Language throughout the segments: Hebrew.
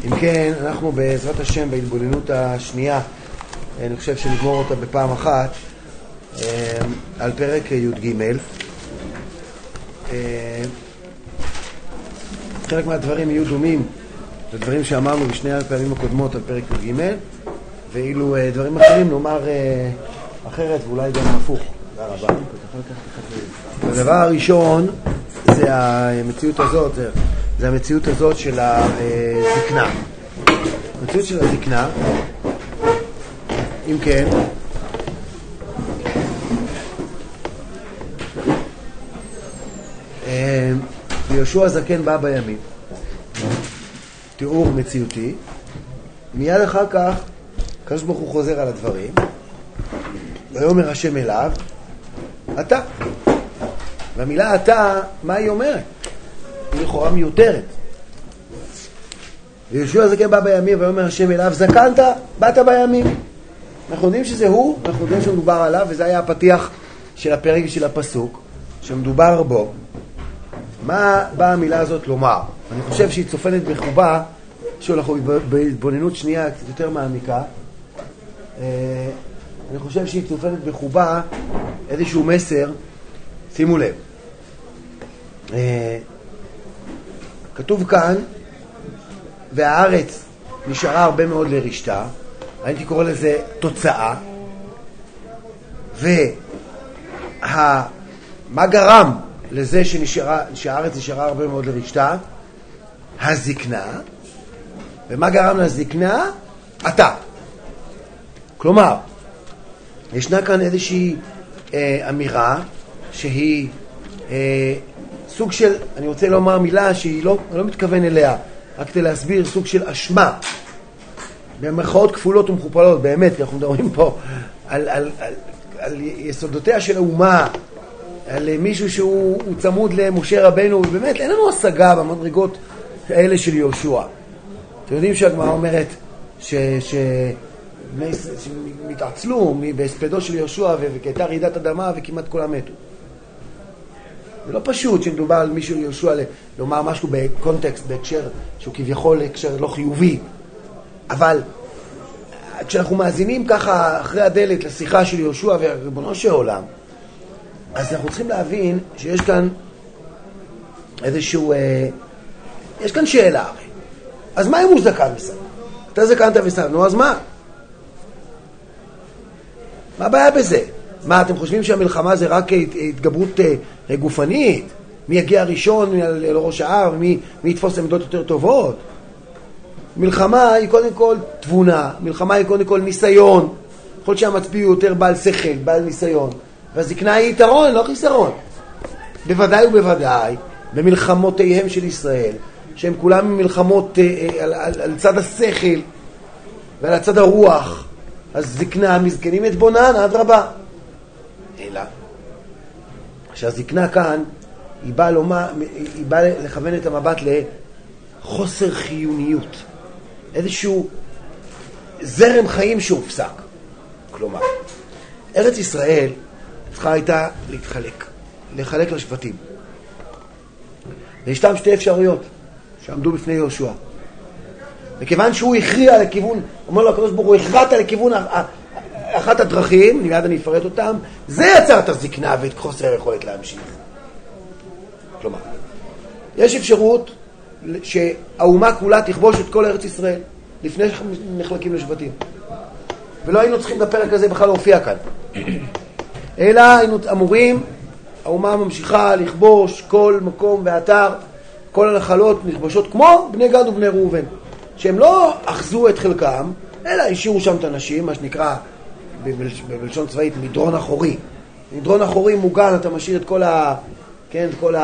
אם כן, אנחנו בעזרת השם בהתבוננות השנייה, אני חושב שנגמור אותה בפעם אחת, על פרק י"ג. חלק מהדברים יהיו דומים לדברים שאמרנו בשני הפעמים הקודמות על פרק י"ג, ואילו דברים אחרים נאמר אחרת ואולי גם הפוך. תודה רבה. הדבר הראשון זה המציאות הזאת, זה המציאות הזאת של הזקנה. המציאות של הזקנה, אם כן, ויהושע הזקן בא בימים. תיאור מציאותי. מיד אחר כך, הקדוש ברוך הוא חוזר על הדברים. ויאמר השם אליו, אתה. והמילה אתה, מה היא אומרת? היא לכאורה מיותרת. ויהושע הזקן בא בימים, ויאמר השם אליו, זקנת, באת בימים. אנחנו יודעים שזה הוא, אנחנו יודעים שמדובר עליו, וזה היה הפתיח של הפרק של הפסוק, שמדובר בו. מה באה המילה הזאת לומר? אני חושב שהיא צופנת בחובה, שאנחנו בהתבוננות שנייה קצת יותר מעמיקה, אני חושב שהיא צופנת בחובה איזשהו מסר. שימו לב, כתוב כאן, והארץ נשארה הרבה מאוד לרשתה, הייתי קורא לזה תוצאה, מה גרם לזה שהארץ נשארה הרבה מאוד לרשתה? הזקנה. ומה גרם לזקנה? אתה. כלומר, ישנה כאן איזושהי אמירה שהיא סוג של, אני רוצה לומר מילה שהיא לא מתכוון אליה, רק כדי להסביר סוג של אשמה, במרכאות כפולות ומכופלות, באמת, כי אנחנו מדברים פה על יסודותיה של האומה, על מישהו שהוא צמוד למשה רבנו, ובאמת אין לנו השגה במדרגות האלה של יהושע. אתם יודעים שהגמרא אומרת שמתעצלו בהספדו של יהושע וכייתה רעידת אדמה וכמעט כולם מתו. זה לא פשוט שמדובר על מישהו יהושע לומר משהו בקונטקסט, בהקשר שהוא כביכול הקשר לא חיובי, אבל כשאנחנו מאזינים ככה אחרי הדלת לשיחה של יהושע וריבונו של עולם, אז אנחנו צריכים להבין שיש כאן איזשהו, יש כאן שאלה הרי. אז מה אם הוא זקן וסב? אתה זקנת וסב, נו אז מה? מה הבעיה בזה? מה, אתם חושבים שהמלחמה זה רק התגברות גופנית? מי יגיע ראשון לראש ההר ומי יתפוס עמדות יותר טובות? מלחמה היא קודם כל תבונה, מלחמה היא קודם כל ניסיון. יכול להיות שהמצביא הוא יותר בעל שכל, בעל ניסיון. והזקנה היא יתרון, לא חיסרון. בוודאי ובוודאי, במלחמותיהם של ישראל, שהם כולם מלחמות על צד השכל ועל הצד הרוח, אז זקנה, מזקנים את בונן, עד רבה. אלא, שהזקנה כאן, היא באה לכוון את המבט לחוסר חיוניות. איזשהו זרם חיים שהופסק. כלומר, ארץ ישראל צריכה הייתה לחלק לשבטים. וישתם שתי אפשרויות שעמדו בפני יהושע. וכיוון שהוא הכריע לכיוון, אומר לו הקדוש ברוך הוא, הכרעת לכיוון אחת הדרכים, מיד אני אפרט אותם, זה יצר את הזקנה ואת חוסר היכולת להמשיך. כלומר, יש אפשרות שהאומה כולה תכבוש את כל ארץ ישראל לפני שנחלקים לשבטים. ולא היינו צריכים בפרק הזה בכלל להופיע כאן. אלא היינו אמורים, האומה ממשיכה לכבוש כל מקום ואתר, כל הנחלות נכבושות כמו בני גד ובני ראובן, שהם לא אחזו את חלקם, אלא השאירו שם את האנשים, מה שנקרא בלשון צבאית מדרון אחורי. מדרון אחורי מוגן, אתה משאיר את כל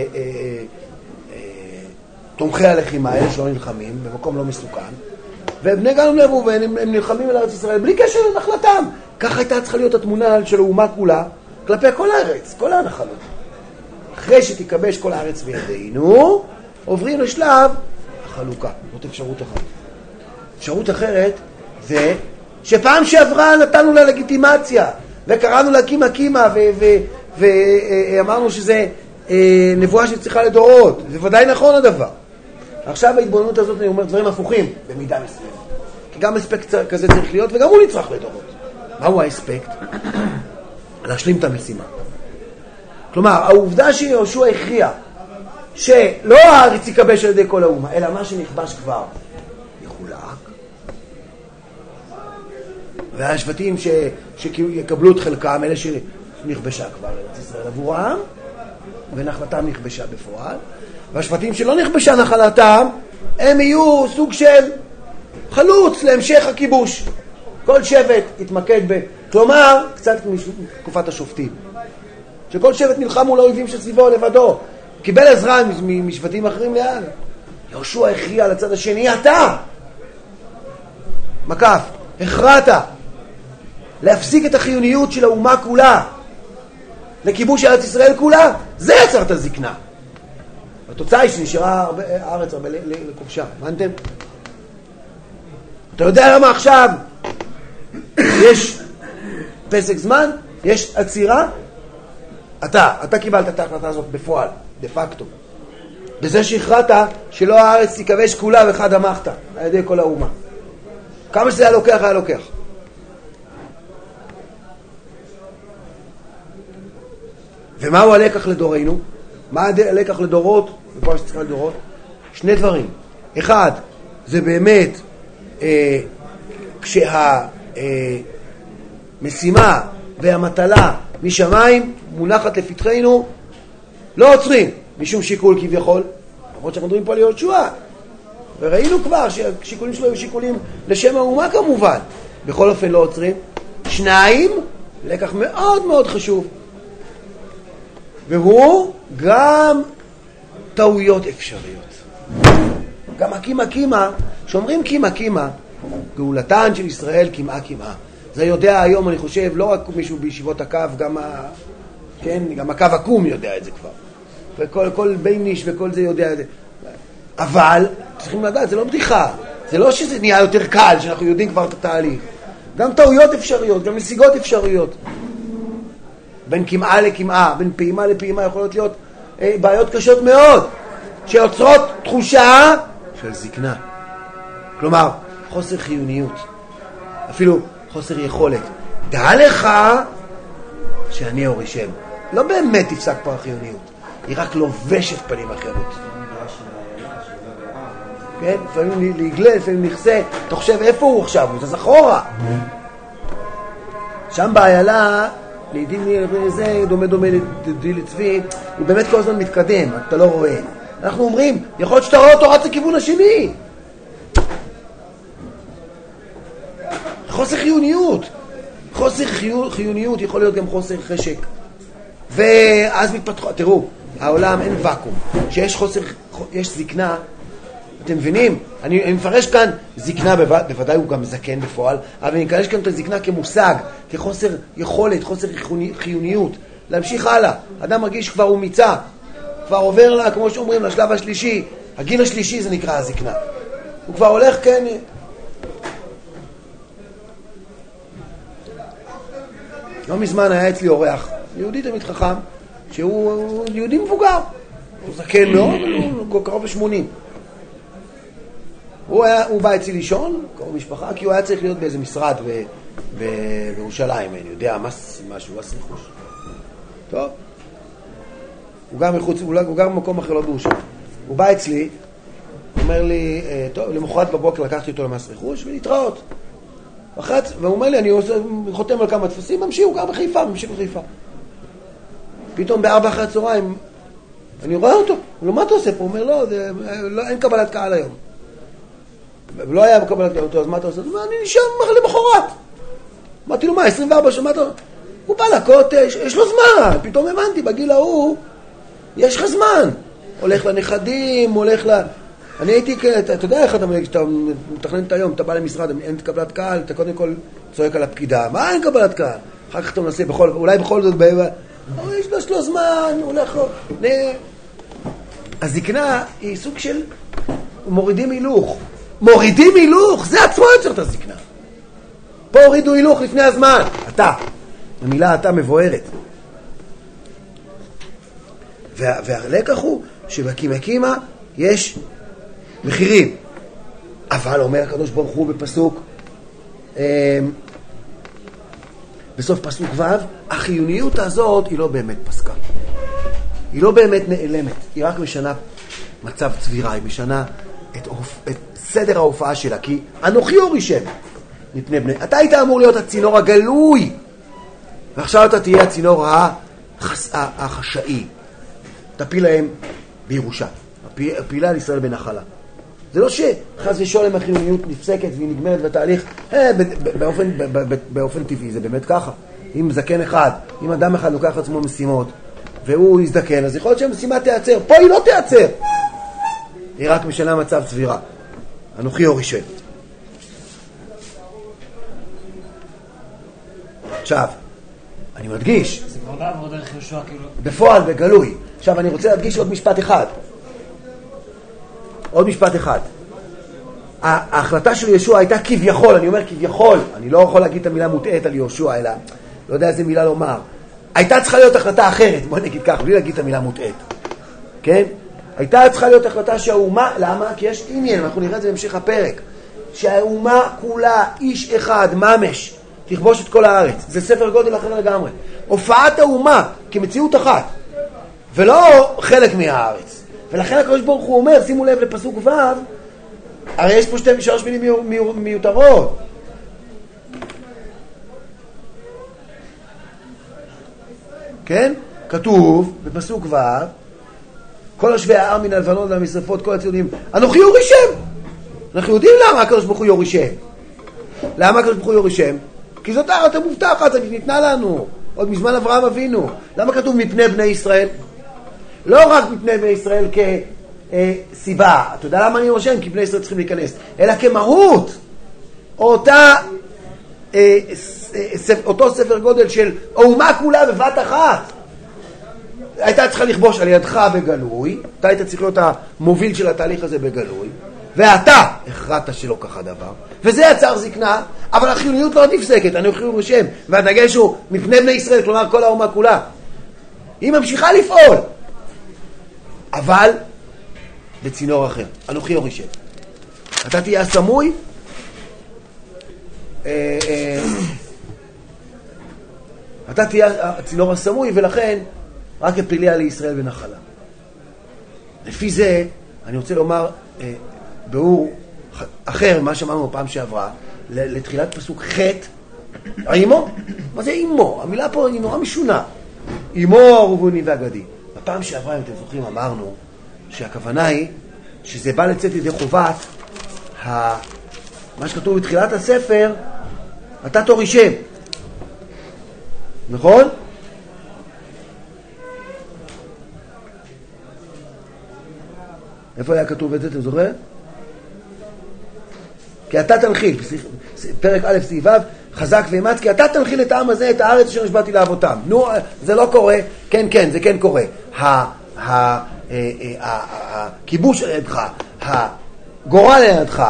תומכי הלחימה האלה שלא נלחמים, במקום לא מסוכן, ובני גד ובני ראובן הם נלחמים על ארץ ישראל בלי קשר לנחלתם. כך הייתה צריכה להיות התמונה של האומה כולה כלפי כל הארץ, כל הנחלות. אחרי שתיכבש כל הארץ בידינו, עוברים לשלב החלוקה. זאת אפשרות אחת. אפשרות אחרת זה שפעם שעברה נתנו לה לגיטימציה וקראנו לה קימה קימה ואמרנו שזה נבואה שצריכה לדורות. זה ודאי נכון הדבר. עכשיו ההתבוננות הזאת, אני אומר דברים הפוכים במידה מסוימת. כי גם אספקט כזה צריך להיות, וגם הוא נצרך לדורות. מהו האספקט? להשלים את המשימה. כלומר, העובדה שיהושע הכריע, שלא הארץ יקבש על ידי כל האומה, אלא מה שנכבש כבר יחולק, והשבטים שיקבלו את חלקם, אלה שנכבשה כבר ארץ ישראל עבורם, ונחלתם נכבשה בפועל, והשבטים שלא נכבשה נחלתם, הם יהיו סוג של חלוץ להמשך הכיבוש. כל שבט יתמקד כלומר, קצת מתקופת השופטים, שכל שבט נלחם מול האויבים שסביבו לבדו, קיבל עזרה משבטים אחרים ליד. יהושע הכריע על הצד השני, אתה מקף, הכרעת להפסיק את החיוניות של האומה כולה לכיבוש ארץ ישראל כולה. זה יצר את הזקנה. התוצאה היא שנשארה הארץ הרבה לכובשה. הבנתם? אתה יודע למה עכשיו יש פסק זמן, יש עצירה? אתה קיבלת את ההחלטה הזאת בפועל, דה פקטו. בזה שהכרעת שלא הארץ תיכבש כולה וחד המחת על ידי כל האומה. כמה שזה היה לוקח, היה לוקח. ומהו הלקח לדורנו? מה הלקח לדורות? ופה שצריך לדורות? שני דברים. אחד, זה באמת כשהמשימה והמטלה משמיים מונחת לפתחנו, לא עוצרים משום שיקול כביכול, למרות שאנחנו מדברים פה על יהושע, וראינו כבר שהשיקולים שלו היו שיקולים לשם האומה כמובן, בכל אופן לא עוצרים. שניים, לקח מאוד מאוד חשוב, והוא גם טעויות אפשריות. גם הקימה, שאומרים קימה, גאולתן של ישראל קימה. זה יודע היום, אני חושב, לא רק מישהו בישיבות הקו, גם הקו עקום יודע את זה כבר. וכל בייניש וכל זה יודע את זה. אבל צריכים לדעת, זה לא בדיחה. זה לא שזה נהיה יותר קל, שאנחנו יודעים כבר את התהליך. גם טעויות אפשריות, גם נסיגות אפשריות. בין קמעה לקמעה, בין פעימה לפעימה יכולות להיות בעיות קשות מאוד, שיוצרות תחושה של זקנה. כלומר, חוסר חיוניות. אפילו חוסר יכולת. דע לך שאני הורישם. לא באמת תפסק פה החיוניות. היא רק לובשת פנים אחרות. כן? לפעמים להגלה, לפעמים נכסה. אתה חושב איפה הוא עכשיו? הוא זז אחורה. שם באיילה, לעידים זה דומה לדי לצבי, הוא באמת כל הזמן מתקדם, אתה לא רואה. אנחנו אומרים, יכול להיות שאתה רואה אותו רץ לכיוון השני. חוסר חיוניות. חוסר חיוניות יכול להיות גם חוסר חשק. ואז מתפתחו, תראו, העולם אין וקום. שיש חוסר, יש זקנה, אתם מבינים? אני מפרש כאן זקנה, בוודאי הוא גם זקן בפועל, אבל אני מקדש כאן את הזקנה כמושג, כחוסר יכולת, חוסר חיוניות. להמשיך הלאה. אדם מרגיש כבר הוא מיצה, כבר עובר לה, כמו שאומרים, לשלב השלישי. הגיל השלישי זה נקרא הזקנה. הוא כבר הולך, כן. לא מזמן היה אצלי אורח, יהודי תמיד חכם, שהוא יהודי מבוגר. הוא זקן מאוד, הוא קרוב ל-80. הוא בא אצלי לישון, קרוב משפחה, כי הוא היה צריך להיות באיזה משרד בירושלים, אני יודע, משהו, מס רכוש. טוב. הוא גר במקום אחר, לא בירושלים. הוא בא אצלי, אומר לי, טוב, למחרת בבוקר לקחתי אותו למס רכוש, ולהתראות. והוא אומר לי, אני חותם על כמה תפסים, הוא גר בחיפה, ממשיך בחיפה. פתאום ב4 אחרי הצהריים, אני רואה אותו, לא, מה אתה עושה פה? הוא אומר, לא, אין קבלת קהל היום. ולא היה בקבלת קהל, אז מה אתה עושה? אני נשאר למחרת. אמרתי לו, מה, 24 שמה אתה? הוא בא לקוטש, יש לו זמן. פתאום הבנתי, בגיל ההוא, יש לך זמן. הולך לנכדים, הולך אני הייתי, אתה יודע איך כשאתה מתכנן את היום, אתה בא למשרד, אין קבלת קהל, אתה קודם כל צועק על הפקידה, מה אין קבלת קהל? אחר כך אתה מנסה, אולי בכל זאת, יש לו זמן, הולך לו. הזקנה היא סוג של מורידים הילוך. מורידים הילוך, זה עצמו יוצר את הזקנה. פה הורידו הילוך לפני הזמן. אתה. המילה אתה מבוארת. והלקח הוא שבקימה יש מחירים. אבל אומר הקדוש ברוך הוא בפסוק, בסוף פסוק ו', החיוניות הזאת היא לא באמת פסקה. היא לא באמת נעלמת. היא רק משנה מצב צבירה, היא משנה את סדר ההופעה שלה. כי אנוכי הורישם מפני בני. אתה היית אמור להיות הצינור הגלוי, ועכשיו אתה תהיה הצינור החשאי. תפיל להם בירושה. הפילה על ישראל בנחלה. זה לא שחס ושולם החיוניות נפסקת והיא נגמרת בתהליך, באופן טבעי, זה באמת ככה. אם זקן אחד, אם אדם אחד לוקח עצמו משימות, והוא יזדקן, אז יכול להיות שהמשימה תיעצר. פה היא לא תיעצר. היא רק משנה מצב צבירה. אנוכי הורישם. עכשיו, אני מדגיש. זה כבר לא עבור דרך יהושע, כאילו. בפועל, בגלוי. עכשיו, אני רוצה להדגיש עוד משפט אחד. עוד משפט אחד. ההחלטה של יהושע הייתה כביכול, אני אומר כביכול, אני לא יכול להגיד את המילה מוטעת על יהושע, אלא לא יודע איזה מילה לומר. הייתה צריכה להיות החלטה אחרת, בוא נגיד כך, בלי להגיד את המילה מוטעת. כן? הייתה צריכה להיות החלטה שהאומה, למה? כי יש עניין, אנחנו נראה את זה בהמשך הפרק, שהאומה כולה, איש אחד, ממש, תכבוש את כל הארץ. זה ספר גודל אחר לגמרי. הופעת האומה כמציאות אחת, ולא חלק מהארץ. ולכן הקדוש ברוך הוא אומר, שימו לב לפסוק ו', הרי יש פה שלוש מילים מיותרות. כן? כתוב בפסוק ו', כל יושבי ההר מן הלבנון והמשרפות, כל הציונים, אנוכי יורישם. אנחנו יודעים למה הקדוש ברוך הוא יורישם. למה הקדוש ברוך הוא יורישם? כי זאת הארץ המובטחת, היא ניתנה לנו עוד מזמן אברהם אבינו. למה כתוב מפני בני ישראל? לא רק מפני בני ישראל כסיבה, אתה יודע למה אני רושם? כי בני ישראל צריכים להיכנס, אלא כמהות אותו ספר גודל של האומה כולה בבת אחת. הייתה צריכה לכבוש על ידך בגלוי, אתה היית צריך להיות המוביל של התהליך הזה בגלוי, ואתה הכרעת שלא ככה דבר, וזה יצר זקנה, אבל החיוניות לא נפסקת, אני אוכלי ורשם, והדגש הוא מפני בני ישראל, כלומר כל האומה כולה. היא ממשיכה לפעול, אבל בצינור אחר, אנוכי יורישם. אתה תהיה הסמוי, אתה תהיה הצינור הסמוי, ולכן רק הפיליה לישראל ונחלה. לפי זה, אני רוצה לומר באור אחר ממה שאמרנו בפעם שעברה, לתחילת פסוק ח' אימו? מה זה אימו? המילה פה היא נורא משונה. אימו הרובוני והגדי. בפעם שעברה, אם אתם זוכרים, אמרנו שהכוונה היא שזה בא לצאת ידי חובת מה שכתוב בתחילת הספר, אתה תורישם. נכון? איפה היה כתוב את זה, אתם זוכרים? כי אתה תנחיל, פרק א' סעיף ו', חזק ואמץ, כי אתה תנחיל את העם הזה, את הארץ אשר נשבעתי לאבותם. נו, זה לא קורה, כן, כן, זה כן קורה. הכיבוש על ידך, הגורל על ידך,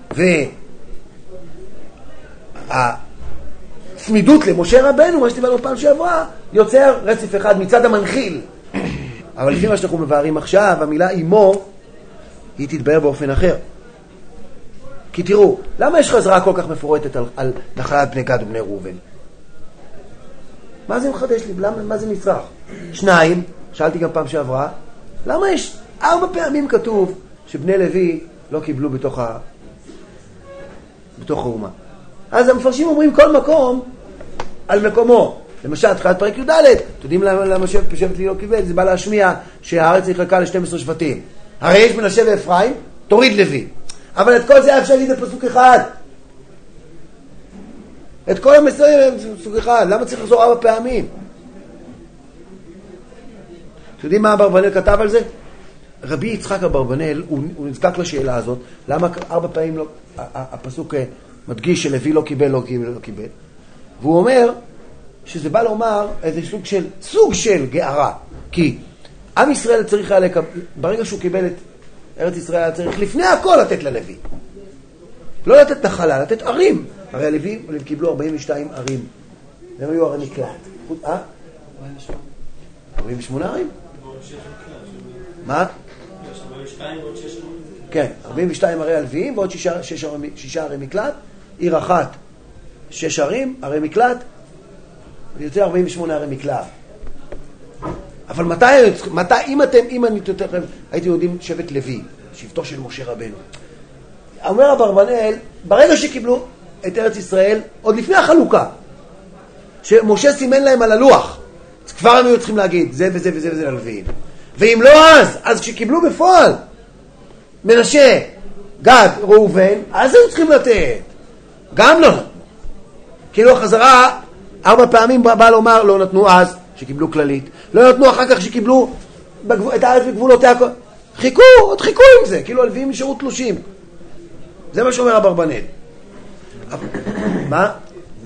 והצמידות למשה רבנו, מה שתיבלנו פעם שעברה, יוצר רצף אחד מצד המנחיל. אבל לפי מה שאנחנו מבארים עכשיו, המילה אימו, היא תתבהר באופן אחר. כי תראו, למה יש חזרה כל כך מפורטת על נחלת בני גד ובני ראובן? מה זה מחדש לי? מה זה נצרך? 2, שאלתי גם פעם שעברה, למה יש 4 פעמים כתוב שבני לוי לא קיבלו בתוך האומה? אז המפרשים אומרים כל מקום על מקומו. למשל, תחילת פרק י"ד, אתם יודעים למה שבט לוי לא קיבל? זה בא להשמיע שהארץ נחלקה ל12 שבטים. הרי יש מנשה ואפרים, תוריד לוי. אבל את כל זה אפשר להגיד בפסוק אחד. את כל המסורים בפסוק אחד. למה צריך לחזור 4 פעמים? אתם יודעים מה אברבנאל כתב על זה? רבי יצחק אברבנאל, הוא נזקק לשאלה הזאת, למה 4 פעמים לא, הפסוק מדגיש שלוי לא קיבל, לא קיבל, לא קיבל. והוא אומר שזה בא לומר איזה סוג של גארה. כי עם ישראל צריך היה ברגע שהוא קיבל את ארץ ישראל, צריך לפני הכל לתת ללוי. לא לתת נחלה, לתת ערים. הרי הלוי קיבלו 42 ערים. הם היו ערי מקלט. 48 ערים? מה? 42 ועוד 6. כן, 42 ערי הלוויים ועוד 6 ערי מקלט, עיר אחת 6 ערים, ערי מקלט, ויוצא 48 ערי מקלט. אבל מתי, אם אני הייתי יודעים שבט לוי, שבטו של משה רבנו. אומר אברבנאל, ברגע שקיבלו את ארץ ישראל, עוד לפני החלוקה, שמשה סימן להם על הלוח, אז כבר הם היו צריכים להגיד, זה וזה וזה וזה ללוויים. ואם לא אז כשקיבלו בפועל, מנשה, גד, ראובן, אז היו צריכים לתת. גם לא נתנו. כאילו החזרה, 4 פעמים בא לומר, לא נתנו אז, שקיבלו כללית. לא נתנו אחר כך שקיבלו את הארץ בגבולותיה. חיכו עם זה, כאילו הלוויים נשארו תלושים. זה מה שאומר אברבנאל. מה?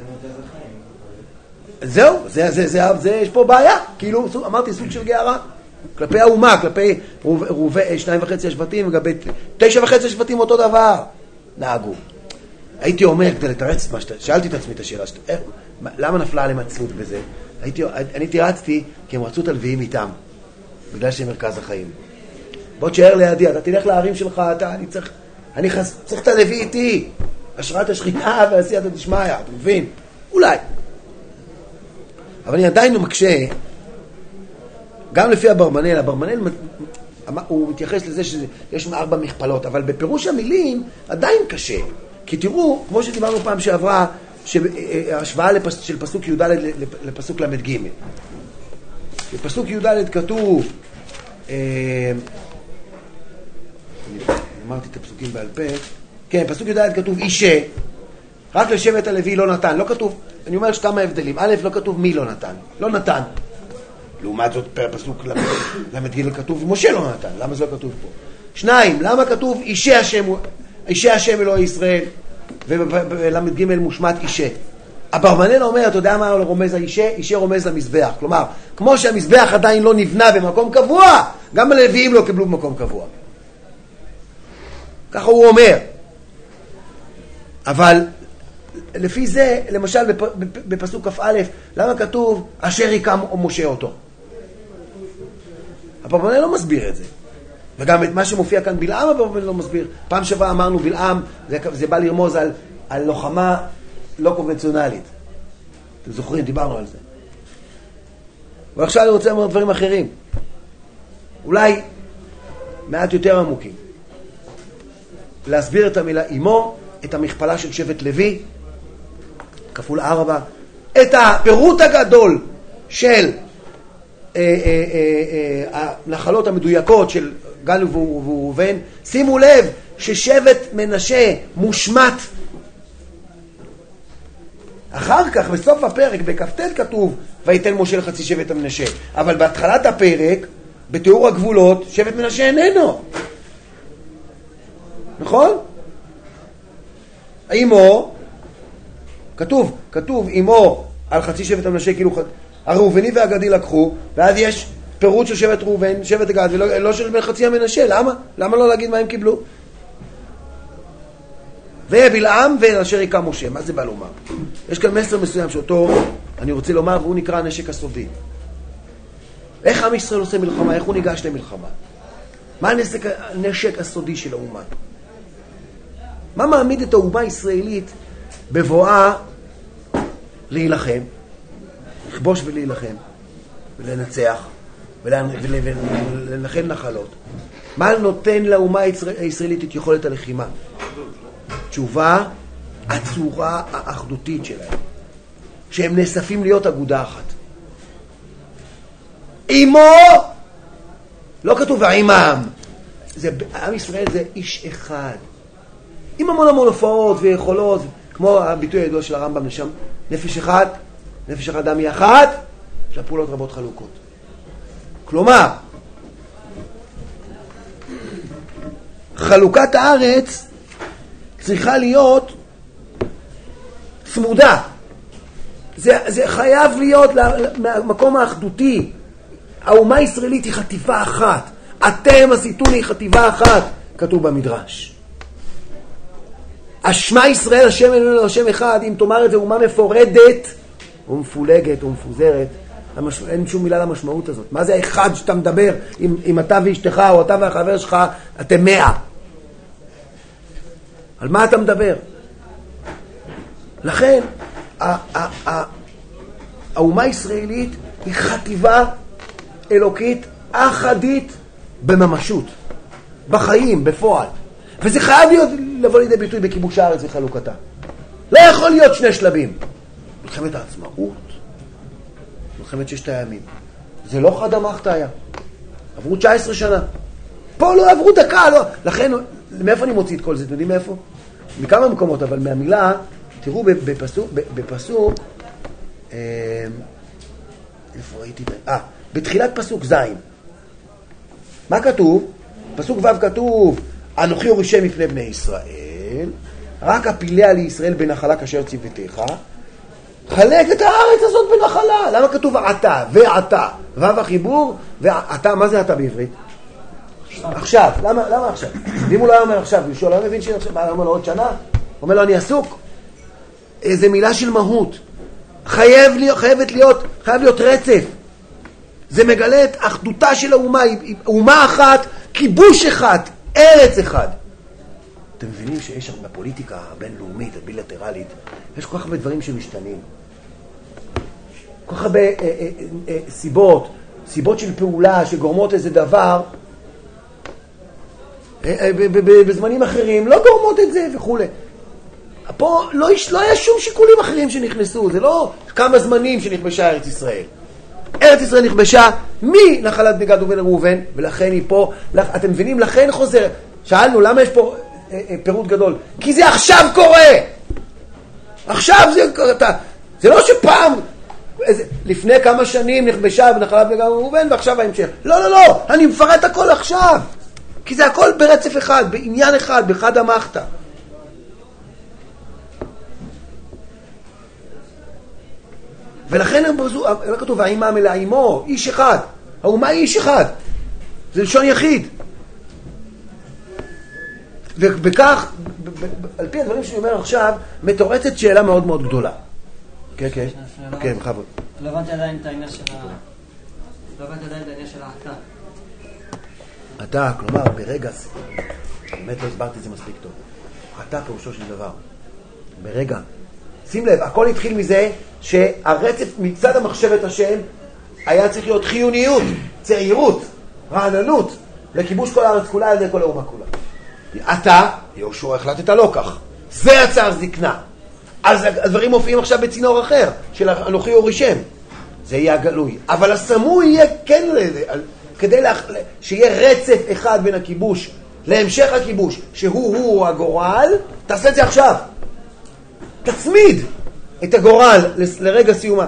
זהו, יש פה בעיה. כאילו, אמרתי, סוג של גערה. כלפי האומה, כלפי 2.5 השבטים, לגבי 9.5 השבטים אותו דבר. נהגו. הייתי אומר, כדי לתרץ מה שאלתי את עצמי את השאלה, למה נפלה עליהם עצלות בזה? אני תירצתי כי הם רצו את הלוויים איתם, בגלל שהם מרכז החיים. בוא תשאר לידי, אתה תלך לערים שלך, אני צריך את הלוי איתי, השראת השכינה ועשייתא דשמיא, אתה מבין? אולי. אבל אני עדיין מקשה, גם לפי אברבנאל, הוא מתייחס לזה שיש 4 מכפלות, אבל בפירוש המילים עדיין קשה. כי תראו, כמו שדיברנו פעם שעברה, השוואה של פסוק י"ד לפסוק ל"ג. בפסוק י"ד כתוב, אמרתי את הפסוקים בעל פה, כן, פסוק י"ד כתוב אישה, רק לשבט הלוי לא נתן, לא כתוב, אני אומר כמה הבדלים, א', לא כתוב מי לא נתן, לא נתן. לעומת זאת פסוק ל"ג כתוב משה לא נתן, למה זה לא כתוב פה? 2, למה כתוב אישה השם אלוהי ישראל, ול"ג מושמט אישה? אברבנאל אומר, אתה יודע מה רומז האישה? אישה רומז למזבח. כלומר, כמו שהמזבח עדיין לא נבנה במקום קבוע, גם הלוויים לא קיבלו במקום קבוע. ככה הוא אומר. אבל לפי זה, למשל בפסוק כ"א, למה כתוב אשר יקם משה אותו? אברבנאל לא מסביר את זה. וגם את מה שמופיע כאן בלעם אברבנאל לא מסביר. פעם שעברה אמרנו בלעם, זה בא לרמוז על לוחמה לא קונבנציונלית. אתם זוכרים, דיברנו על זה. ועכשיו אני רוצה לומר דברים אחרים. אולי מעט יותר עמוקים. להסביר את המילה אימו, את המכפלה של שבט לוי, כפול 4, את הפירוט הגדול של הנחלות המדויקות של גד וראובן. שימו לב ששבט מנשה מושמט. אחר כך בסוף הפרק בכ"ט כתוב ויתן משה לחצי שבט המנשה, אבל בהתחלת הפרק בתיאור הגבולות שבט מנשה איננו, נכון? אימו כתוב אימו על חצי שבט המנשה, כאילו הראובני והגדי לקחו, ואז יש פירוט של שבט ראובן, שבט הגד, ולא של חצי המנשה. למה לא להגיד מה הם קיבלו? ובלעם ואשר יקם משה. מה זה בא לומר? יש כאן מסר מסוים שאותו אני רוצה לומר, והוא נקרא הנשק הסודי. איך עם ישראל עושה מלחמה? איך הוא ניגש למלחמה? מה הנשק הסודי של האומה? מה מעמיד את האומה הישראלית בבואה להילחם, לכבוש ולהילחם, ולנצח, ולנחל נחלות? מה נותן לאומה הישראלית את יכולת הלחימה? תשובה, הצורה האחדותית שלהם, שהם נאספים להיות אגודה אחת. אימו, לא כתוב העימם, עם ישראל זה איש אחד, עם המון הופעות ויכולות, כמו הביטוי הידוע של הרמב"ם לשם, נפש אחד עמי אחת, יש לה פעולות רבות חלוקות. כלומר, חלוקת הארץ צריכה להיות צמודה. זה חייב להיות למקום האחדותי. האומה הישראלית היא חטיבה אחת. אתם עשיתוני היא חטיבה אחת, כתוב במדרש. השמה ישראל השם אלוהינו השם אחד, אם תאמר את זה אומה מפורדת או מפולגת או מפוזרת, אין שום מילה למשמעות הזאת. מה זה האחד שאתה מדבר? אם אתה ואשתך או אתה והחבר שלך, אתם 100. על מה אתה מדבר? לכן, האומה הישראלית היא חטיבה אלוקית אחדית בממשות, בחיים, בפועל. וזה חייב לבוא לידי ביטוי בכיבוש הארץ וחלוקתה. לא יכול להיות שני שלבים. מלחמת העצמאות, מלחמת ששת הימים. זה לא חד המחת היה. עברו 19 שנה. פה לא עברו דקה, לא. לכן, מאיפה אני מוציא את כל זה? אתם יודעים מאיפה? מכמה מקומות, אבל מהמילה, תראו בפסוק, איפה ראיתי? בתחילת פסוק זין. מה כתוב? פסוק ו' כתוב, אנוכי הורישם מפני בני ישראל, רק הפיליה לישראל בנחלה כאשר ציוותיך, חלק את הארץ הזאת בנחלה. למה כתוב עתה ועתה? ו' החיבור, ועתה, מה זה עתה בעברית? עכשיו. למה עכשיו? ואם הוא לא אומר עכשיו, יהושע לא מבין שעכשיו, הוא אומר לו עוד שנה? הוא אומר לו אני עסוק. איזה מילה של מהות. חייב להיות רצף. זה מגלה את אחדותה של האומה, אומה אחת, כיבוש אחד, ארץ אחד. אתם מבינים שיש בפוליטיקה הבינלאומית, הבילטרלית, יש כל כך הרבה דברים שמשתנים. כל כך הרבה סיבות של פעולה שגורמות איזה דבר, בזמנים אחרים לא גורמות את זה וכו'. פה לא היה שום שיקולים אחרים שנכנסו, זה לא כמה זמנים שנכבשה ארץ ישראל. ארץ ישראל נכבשה מנחלת בני גד ובני ראובן, ולכן היא פה, אתם מבינים? לכן חוזר. שאלנו, למה יש פה פירוט גדול? כי זה עכשיו קורה! עכשיו זה קורה. זה לא שפעם, לפני כמה שנים נכבשה בנחלת בני גד ובני ראובן, ועכשיו ההמשך. לא, אני מפרט הכל עכשיו. כי זה הכל ברצף אחד, בעניין אחד, בחד המחתה. ולכן הם ברזו, לא כתוב, האימה מלאימו, איש אחד. האומה היא איש אחד. זה לשון יחיד. ובכך, על פי הדברים שאני אומר עכשיו, מתורצת שאלה מאוד מאוד גדולה. כן, בכבוד. לא הבנתי עדיין את העניין של העתה. עתה, כלומר, ברגע זה, באמת לא הסברתי את זה מספיק טוב. עתה פירושו של דבר. ברגע. שים לב, הכל התחיל מזה שהרצף מצד המחשבת השם היה צריך להיות חיוניות, צעירות, רעננות, לכיבוש כל הארץ כולה על ידי כל האומה כולה. אתה, יהושע, החלטת לא כך. זה יצר זקנה. אז הדברים מופיעים עכשיו בצינור אחר, של אנוכי הורישם. זה יהיה הגלוי. אבל הסמוי יהיה כן כדי שיהיה רצף אחד בין הכיבוש להמשך הכיבוש, שהוא הגורל, תעשה את זה עכשיו. תצמיד את הגורל לרגע סיום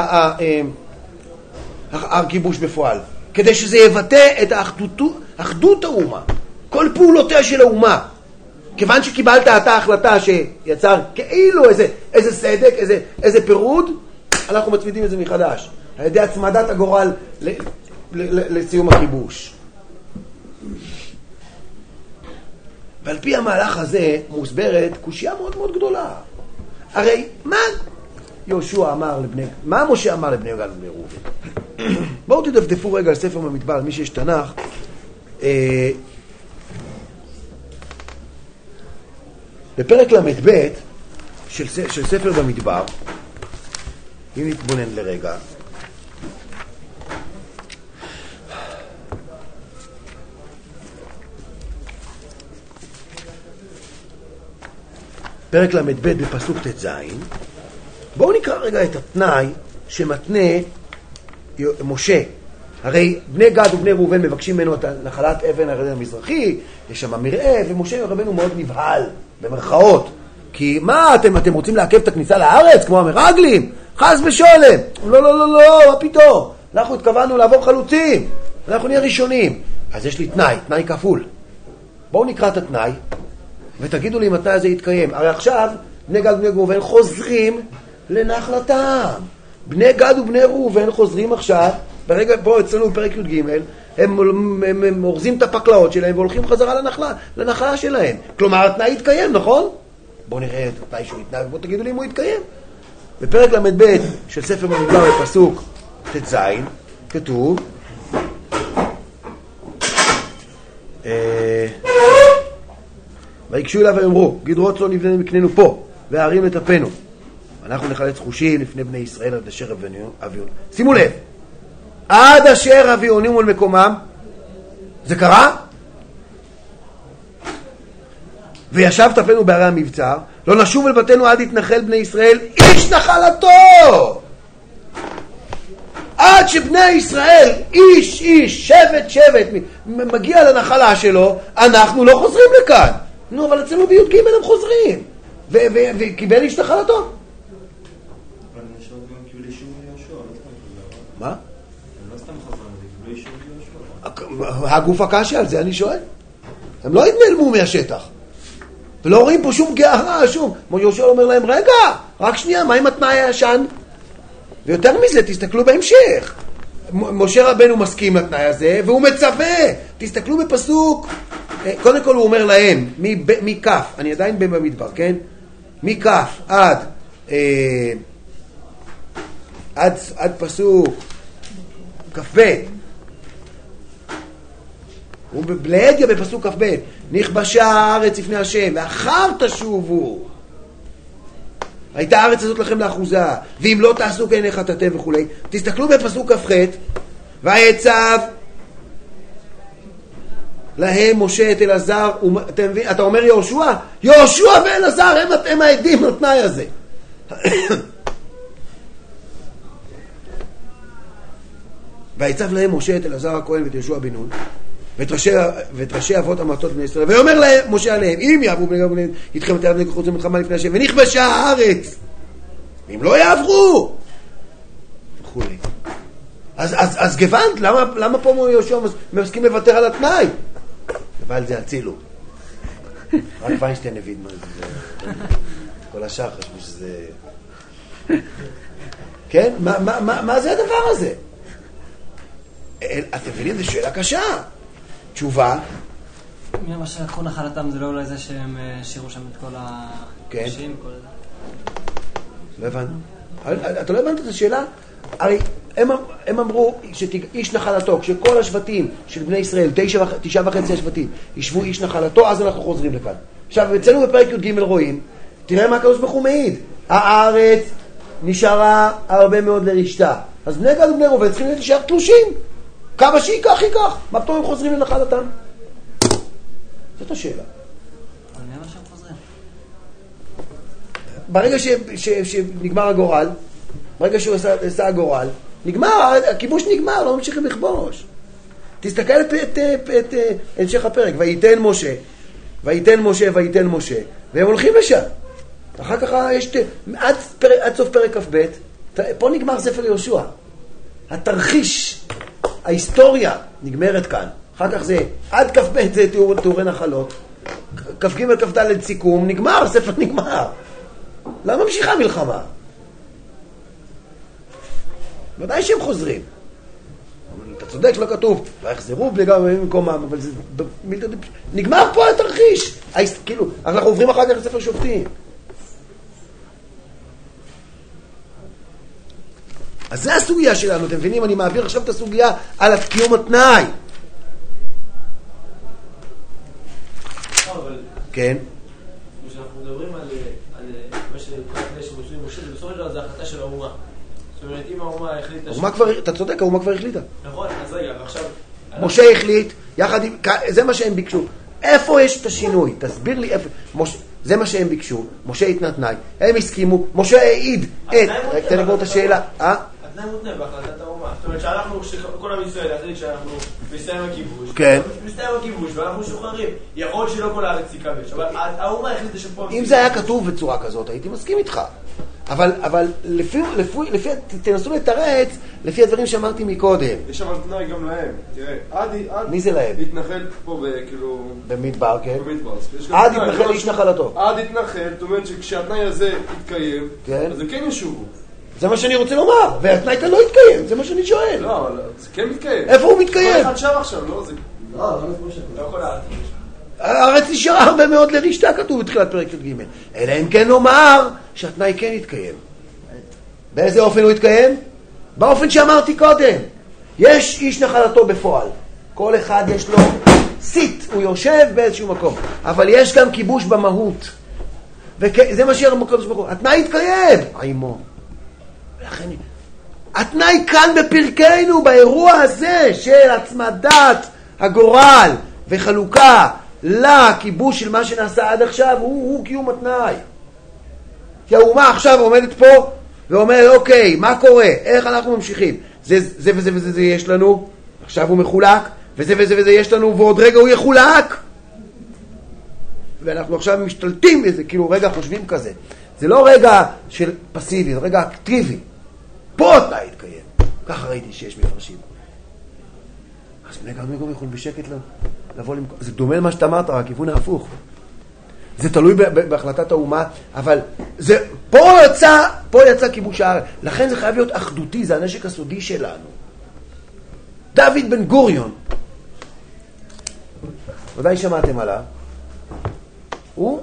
הכיבוש בפועל, כדי שזה יבטא את אחדות האומה, כל פעולותיה של האומה. כיוון שקיבלת אתה החלטה שיצר כאילו איזה סדק, איזה פירוד, אנחנו מצמידים את זה מחדש, על ידי הצמדת הגורל לסיום הכיבוש. ועל פי המהלך הזה מוסברת קושיה מאוד מאוד גדולה. הרי מה יהושע אמר מה משה אמר לבני גד ובני ראובן? בואו תדפדפו רגע על ספר במדבר, מי שיש תנ"ך. בפרק ל"ב של ספר במדבר, אם נתבונן לרגע, פרק ל"ב בפסוק ט"ז, בואו נקרא רגע את התנאי שמתנה משה. הרי בני גד ובני ראובן מבקשים ממנו את נחלת אבן הירדן המזרחי, יש שם מרעה, ומשה רבנו מאוד נבהל, במרכאות. כי מה, אתם רוצים לעכב את הכניסה לארץ, כמו המרגלים? חס ושולם. לא, מה פתאום? אנחנו התכוונו לעבור חלוצים, אנחנו נהיה ראשונים. אז יש לי תנאי כפול. בואו נקרא את התנאי, ותגידו לי אם התנאי הזה יתקיים. הרי עכשיו בני גד ובני ראובן חוזרים לנחלתם. בני גד ובני ראובן חוזרים עכשיו, ברגע פה אצלנו בפרק י"ג, הם אורזים את הפקלאות שלהם והולכים חזרה לנחלה שלהם. כלומר התנאי יתקיים, נכון? בואו נראה את התנאי שהוא יתנאי, ובואו תגידו לי אם הוא יתקיים. בפרק ל"ב של ספר במדבר בפסוק ט"ז כתוב ויקשו אליו ואמרו, גדרות לא נבנה מקננו פה, והערים לטפנו. אנחנו נחלץ חושים לפני בני ישראל עד אשר אביון. שימו לב, עד אשר אביונים אל מקומם, זה קרה? וישב טפנו בערי המבצר, לא נשוב אל בתינו עד יתנחל בני ישראל, איש נחלתו! עד שבני ישראל, איש איש, שבט שבט, מגיע לנחלה שלו, אנחנו לא חוזרים לכאן. נו, אבל אצלנו בי"ג הם חוזרים. וקיבל איש נחלתו. מה? הגוף הקשה, על זה אני שואל. הם לא התנעלמו מהשטח. ולא רואים פה שום גארה, שום. כמו יהושע אומר להם, רגע, רק שנייה, מה עם התנאי הישן? ויותר מזה, תסתכלו בהמשך. משה רבנו מסכים לתנאי הזה, והוא מצווה. תסתכלו בפסוק. קודם כל הוא אומר להם, מכף, אני עדיין במדבר, כן? מכף עד פסוק כ"ב. הוא בלהגיה בפסוק כ"ב. נכבשה הארץ לפני השם, ואחר תשובו. הייתה הארץ הזאת לכם לאחוזה, ואם לא תעשו כן חטאתי וכו'. תסתכלו בפסוק כ"ח, ויצב להם משה את אלעזר, אתה אומר יהושע? יהושע ואלעזר הם העדים לתנאי הזה. ויצב להם משה את אלעזר הכהן ואת יהושע בן נון ואת ראשי אבות המטות בני ישראל, ואומר להם משה עליהם, אם יעברו בני גבריהם איתכם את היד חוץ למלחמה לפני השם, ונכבשה הארץ, אם לא יעברו וכו'. אז גוונט, למה פה יהושע מסכים לוותר על התנאי? אבל זה הצילו. רק ויינשטיין הבין מה זה. כל השאר חשבו שזה... כן? מה זה הדבר הזה? אתם מבינים, זו שאלה קשה. תשובה. מה שלקחו נחלתם זה לא אולי זה שהם שירו שם את כל הקשים? לא הבנת. אתה לא הבנת את השאלה? הרי הם אמרו שאיש נחלתו, כשכל השבטים של בני ישראל, 9.5 השבטים, ישבו איש נחלתו, אז אנחנו חוזרים לכאן. עכשיו, אצלנו בפרק י"ג רואים, תראה מה הקדוש ברוך הוא מעיד. הארץ נשארה הרבה מאוד לרשתה. אז בני גד ובני ראובן צריכים להישאר תלושים. כמה שייקח, ייקח. מה פתאום הם חוזרים לנחלתם? זאת השאלה. אבל מי אמר שהם חוזרים? ברגע שנגמר הגורל, ברגע שהוא עשה הגורל, נגמר, הכיבוש נגמר, לא ממשיכים לכבוש. תסתכל את המשך הפרק, ויתן משה, והם הולכים לשם. אחר כך יש, עד סוף פרק כ"ב, פה נגמר ספר יהושע. התרחיש, ההיסטוריה נגמרת כאן. אחר כך זה, עד כ"ב זה תיאורי נחלות. כ"ג כ"ד סיכום, נגמר, הספר נגמר. למה ממשיכה מלחמה? ודאי שהם חוזרים. אתה צודק שלא כתוב, ויחזרו בלי גם במקומם, אבל זה... נגמר פה התרחיש. כאילו, אנחנו עוברים אחר כך לספר שופטים. אז זה הסוגיה שלנו, אתם מבינים? אני מעביר עכשיו את הסוגיה על קיום התנאי. כן? כשאנחנו מדברים על מה שנקרא שמושלים משה, זה בסופו של דבר זה החלטה של האומה. זאת אומרת, אם האומה החליטה... אתה צודק, האומה כבר החליטה. נכון, אז רגע, ועכשיו... משה החליט, יחד עם... זה מה שהם ביקשו. איפה יש את השינוי? תסביר לי איפה... זה מה שהם ביקשו, משה התנה תנאי, הם הסכימו, משה העיד את... תן לגמור את השאלה. התנאי מותנה בהחלטת האומה. זאת אומרת שאנחנו, כל עם ישראל יחליט שאנחנו מסיים הכיבוש. כן. מסיים הכיבוש ואנחנו שוחררים. יכול שלא כל הארץ תיכבש, אבל האומה החליטה שפה... אם זה היה כתוב בצורה כזאת, הייתי מסכים איתך. אבל לפי תנסו לתרץ, לפי הדברים שאמרתי מקודם. יש אבל תנאי גם להם. תראה, מי זה להם? להתנחל פה כאילו... במדבר, כן. במדבר. עד יתנחל איש נחלתו. עד יתנחל, זאת אומרת שכשהתנאי הזה יתקיים, אז הם כן ישובו. זה מה שאני רוצה לומר, והתנאי כאן לא יתקיים, זה מה שאני שואל. לא, אבל זה כן מתקיים. איפה הוא מתקיים? כל אחד שם עכשיו, לא? לא יכול להראות. הארץ נשארה הרבה מאוד לרשתה, כתוב בתחילת פרק י"ג. אלא אם כן נאמר שהתנאי כן יתקיים. באיזה אופן הוא יתקיים? באופן שאמרתי קודם. יש איש נחלתו בפועל. כל אחד יש לו סיט, הוא יושב באיזשהו מקום. אבל יש גם כיבוש במהות. וזה מה שיהיה הקדוש ברוך הוא. התנאי יתקיים. עימו. ולכן, התנאי כאן בפרקנו, באירוע הזה של הצמדת הגורל וחלוקה לכיבוש של מה שנעשה עד עכשיו, הוא קיום התנאי. כי האומה עכשיו עומדת פה ואומרת, אוקיי, מה קורה? איך אנחנו ממשיכים? זה וזה וזה וזה יש לנו, עכשיו הוא מחולק, וזה וזה וזה יש לנו, ועוד רגע הוא יחולק. ואנחנו עכשיו משתלטים בזה, כאילו רגע חושבים כזה. זה לא רגע של פסיבי, זה רגע אקטיבי. פה התנאי יתקיים. ככה ראיתי שיש מפרשים. אז בני גד מגום יכולים בשקט לבוא למקום. זה דומה למה שאתה אמרת, הכיוון ההפוך. זה תלוי בהחלטת האומה, אבל זה, פה יצא כיבוש הארץ. לכן זה חייב להיות אחדותי, זה הנשק הסודי שלנו. דוד בן גוריון, ודאי שמעתם עליו, הוא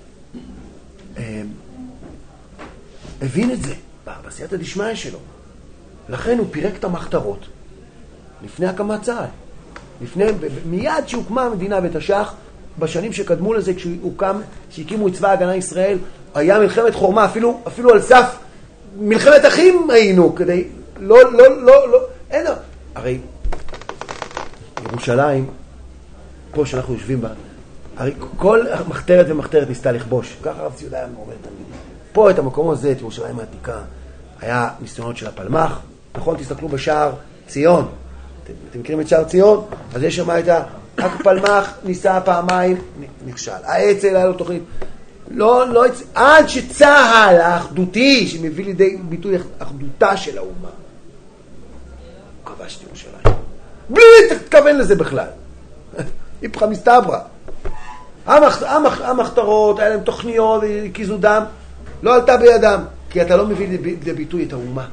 הבין את זה בעשייתא דשמיא שלו. לכן הוא פירק את המחתרות לפני הקמת צה"ל. מיד שהוקמה המדינה בתש"ח, בשנים שקדמו לזה, כשהקימו את צבא ההגנה לישראל, היה מלחמת חורמה, אפילו על סף מלחמת אחים היינו, כדי אין, הרי ירושלים, פה שאנחנו יושבים בה, הרי כל מחתרת ומחתרת ניסתה לכבוש, ככה הרב ציודה היה אומר תמיד. פה את המקום הזה, את ירושלים העתיקה, היה ניסיונות של הפלמ"ח, נכון? תסתכלו בשער ציון, אתם מכירים את שער ציון? אז יש שם את הפלמ"ח ניסה פעמיים, נכשל. האצ"ל היה לו תוכנית, עד שצה"ל האחדותי, שמביא לידי ביטוי אחדותה של האומה, הוא כבש את ירושלים. בלי תתכוון לזה בכלל. איפכא מסתברא. המחתרות, היה להם תוכניות, הקיזו דם, לא עלתה בידם, כי אתה לא מביא לביטוי את האומה.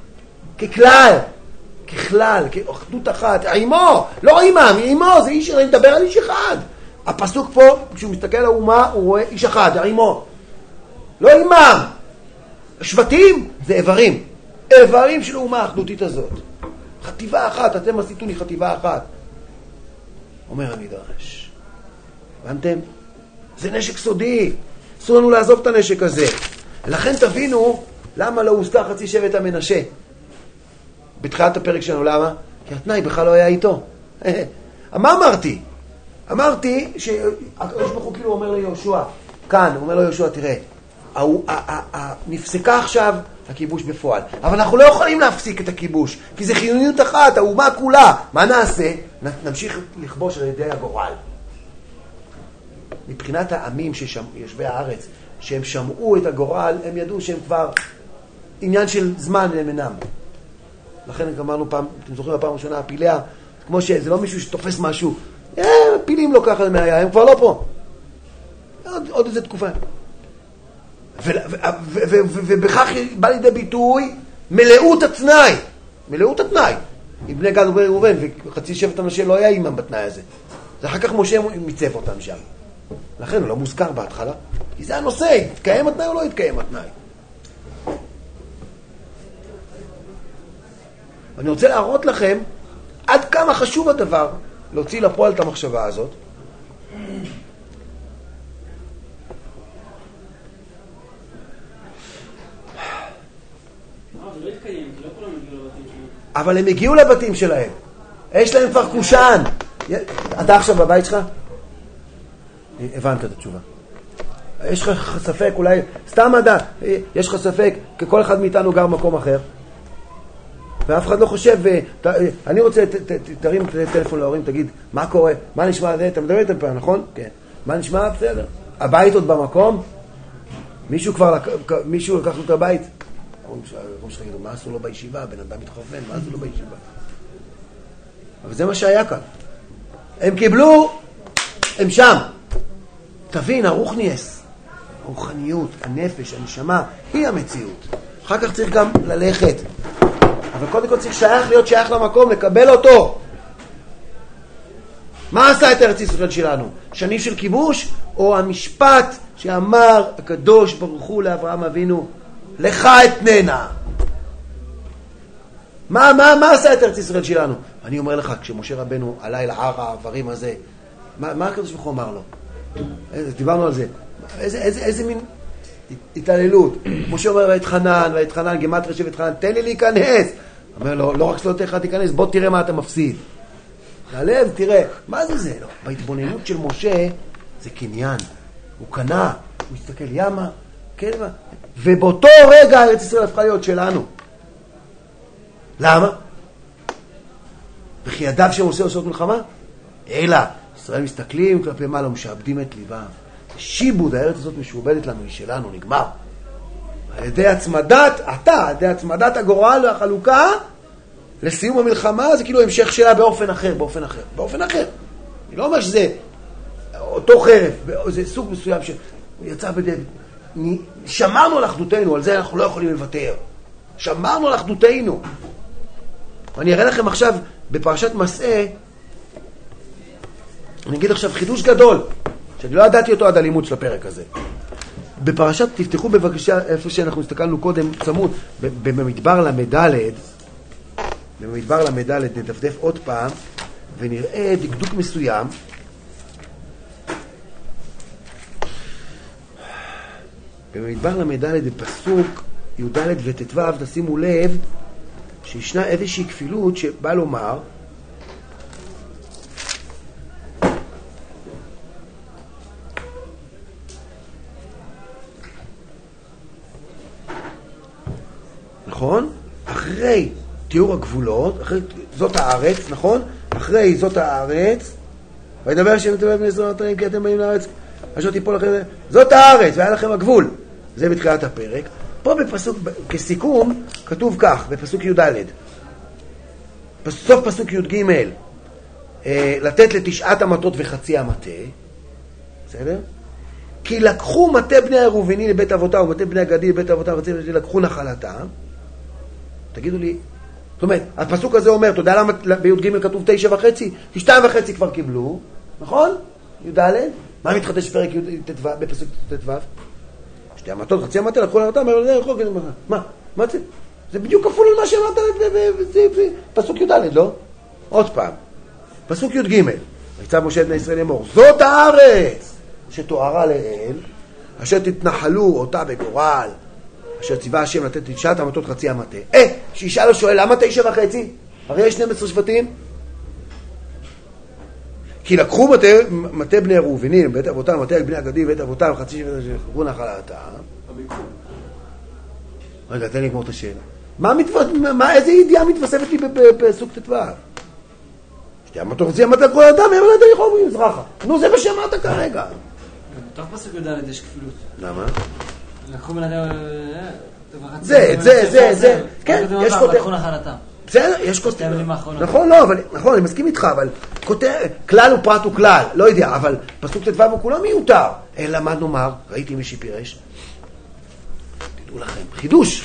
ככלל, כאחדות אחת, עימו, לא עימם, עימו, זה איש, אני מדבר על איש אחד. הפסוק פה, כשהוא מסתכל על האומה, הוא רואה איש אחד, עימו. לא עימם. השבטים זה איברים של האומה האחדותית הזאת. חטיבה אחת, אתם עשיתו לי חטיבה אחת. אומר המדרש. הבנתם? זה נשק סודי. אסור לנו לעזוב את הנשק הזה. לכן תבינו למה לא הוזכר חצי שבט המנשה. בתחילת הפרק שלנו, למה? כי התנאי בכלל לא היה איתו. מה אמרתי? אמרתי שהקדוש ברוך הוא כאילו אומר ליהושע, כאן, הוא אומר ליהושע, תראה, נפסקה עכשיו הכיבוש בפועל. אבל אנחנו לא יכולים להפסיק את הכיבוש, כי זה חיוניות אחת, האומה כולה. מה נעשה? נמשיך לכבוש על ידי הגורל. מבחינת העמים שיושבי הארץ, שהם שמעו את הגורל, הם ידעו שהם כבר עניין של זמן הם אינם. לכן אמרנו פעם, אתם זוכרים בפעם הראשונה, הפיליה, כמו שזה לא מישהו שתופס משהו, פילים לו ככה מהייה, הם כבר לא פה. עוד איזה תקופה. ובכך בא לידי ביטוי מלאות התנאי. מלאות התנאי. עם בני גד ובני ראובן, וחצי שבט המנשה לא היה עימם בתנאי הזה. זה אחר כך משה מיצב אותם שם. לכן הוא לא מוזכר בהתחלה. כי זה הנושא, יתקיים התנאי או לא יתקיים התנאי. אני רוצה להראות לכם עד כמה חשוב הדבר להוציא לפועל את המחשבה הזאת. אבל הם הגיעו לבתים שלהם. יש להם כבר קושן. אתה עכשיו בבית שלך? הבנת את התשובה. יש לך ספק, אולי, סתם מדע, יש לך ספק, כי כל אחד מאיתנו גר במקום אחר. ואף אחד לא חושב, אני רוצה, תרים טלפון להורים, תגיד, מה קורה? מה נשמע זה? אתה מדבר איתם פעם, נכון? כן. מה נשמע? בסדר. הבית עוד במקום? מישהו לקח לו את הבית? ראש חגידו, מה עשו לו בישיבה? בן אדם מתחרפן, מה עשו לו בישיבה? אבל זה מה שהיה כאן. הם קיבלו, הם שם. תבין, הרוחניאס, הרוחניות, הנפש, הנשמה, היא המציאות. אחר כך צריך גם ללכת. אבל קודם כל צריך להיות שייך למקום, לקבל אותו. מה עשה את ארץ ישראל שלנו? שנים של כיבוש, או המשפט שאמר הקדוש ברוך הוא לאברהם אבינו, לך אתננה. מה עשה את ארץ ישראל שלנו? אני אומר לך, כשמשה רבנו עלה אל הר העברים הזה, מה הקדוש ברוך הוא אמר לו? דיברנו על זה. איזה מין התעללות. משה אומר, והתחנן, גמטריה שהתחנן, תן לי להיכנס. אומר לו, לא רק שלא תלך להיכנס, בוא תראה מה אתה מפסיד. הלב, תראה, מה זה? לא. בהתבוננות של משה זה קניין. הוא קנה, הוא מסתכל ימה, כן, ובאותו רגע ארץ ישראל הפכה להיות שלנו. למה? וכי ידיו שהם עושות מלחמה? אלא, ישראל מסתכלים כלפי מעלה, משעבדים את ליבם. שיבוד, הארץ הזאת משועבדת לנו, היא שלנו, נגמר. על ידי הצמדת הגורל והחלוקה, לסיום המלחמה, זה כאילו המשך שלה באופן אחר. אני לא אומר שזה אותו חרב, זה סוג מסוים שיצא בדרך. שמרנו על אחדותנו, על זה אנחנו לא יכולים לוותר. שמרנו על אחדותנו. אני אראה לכם עכשיו, בפרשת מסעה, אני אגיד עכשיו חידוש גדול, שאני לא ידעתי אותו עד הלימוד של הפרק הזה. בפרשת, תפתחו בבקשה איפה שאנחנו הסתכלנו קודם, צמוד, במדבר למדלת, נדפדף עוד פעם, ונראה דקדוק מסוים. במדבר למדלת, בפסוק י"ד וט"ו, תשימו לב, שישנה איזושהי כפילות שבא לומר, נכון? אחרי תיאור הגבולות, אחרי זאת הארץ, נכון? אחרי זאת הארץ, וידבר השם את בני ישראל נתנים כי אתם באים לארץ, אשר תיפול לכם, זאת הארץ, והיה לכם הגבול. זה בתחילת הפרק. פה בפסוק, כסיכום, כתוב כך, בפסוק י"ד. בסוף פסוק י"ג, לתת לתשעת המטות וחצי המטה, בסדר? כי לקחו מטה בני הראובני לבית אבותם, ומטה בני הגדי לבית אבותם, לקחו נחלתם. תגידו לי, זאת אומרת, הפסוק הזה אומר, אתה יודע למה בי"ג כתוב 9.5? 2.5 כבר קיבלו, נכון? י"ד, מה מתחדש בפרק בפסוק ט"ו? שתי המטות, חצי המטה, לקחו נחלתם, מה זה? זה בדיוק כפול על מה שאמרת בפסוק י"ד, לא? עוד פעם, פסוק י"ג, ויצב משה את בני ישראל לאמור, זאת הארץ שתוארה לאל, אשר תתנחלו אותה בגורל, אשר ציווה השם לתת תשעת המטות חצי המטה. שישאל לו שואל, למה 9.5? הרי יש 12 שבטים. כי לקחו מטה בני ראובני, בית אבותם, מטה בני הגדי, בית אבותם, חצי שבט שחררו נחלתם. רגע, תן לי לגמור את השאלה. איזה ידיעה מתווספת לי בפסוק ט"ו? שתי המטות חצי המטה כל אדם, אבל אתה יכול במזרחה. נו, זה מה שאמרת כרגע. בתוך פסוק י"ד יש כפילות. למה? לקחו מן אדם... זה. כן, יש כותב. לקחו נחלתם. בסדר, יש כותב. נכון, לא, אבל, נכון, אני מסכים איתך, אבל כלל ופרט הוא כלל, לא יודע, אבל פסוק ט"ו הוא כולו מיותר. אלא מה נאמר? ראיתי מי שפירש. תדעו לכם, חידוש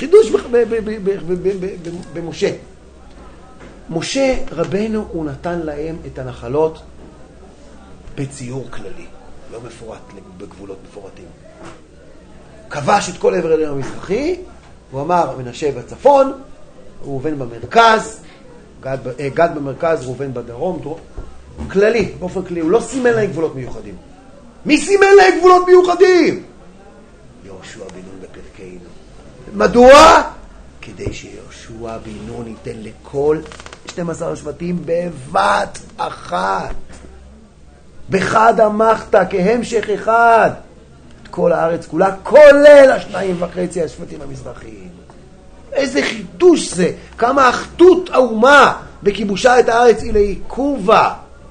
במשה. משה רבנו הוא נתן להם את הנחלות בציור כללי, לא מפורט, בגבולות מפורטים. כבש את כל עבר העליון המזרחי, הוא אמר מנשה בצפון, ראובן במרכז, גד במרכז, ראובן בדרום, כללי, באופן כללי, הוא לא סימן להם גבולות מיוחדים. מי סימן להם גבולות מיוחדים? יהושע בן נון בפרקנו. מדוע? כדי שיהושע בן נון ייתן לכל 12 השבטים בבת אחת. בחד המחת, כהמשך אחד. את כל הארץ כולה, כולל 2.5 השבטים המזרחיים. איזה חידוש זה, כמה אחדות האומה בכיבושה את הארץ היא לעיכובה.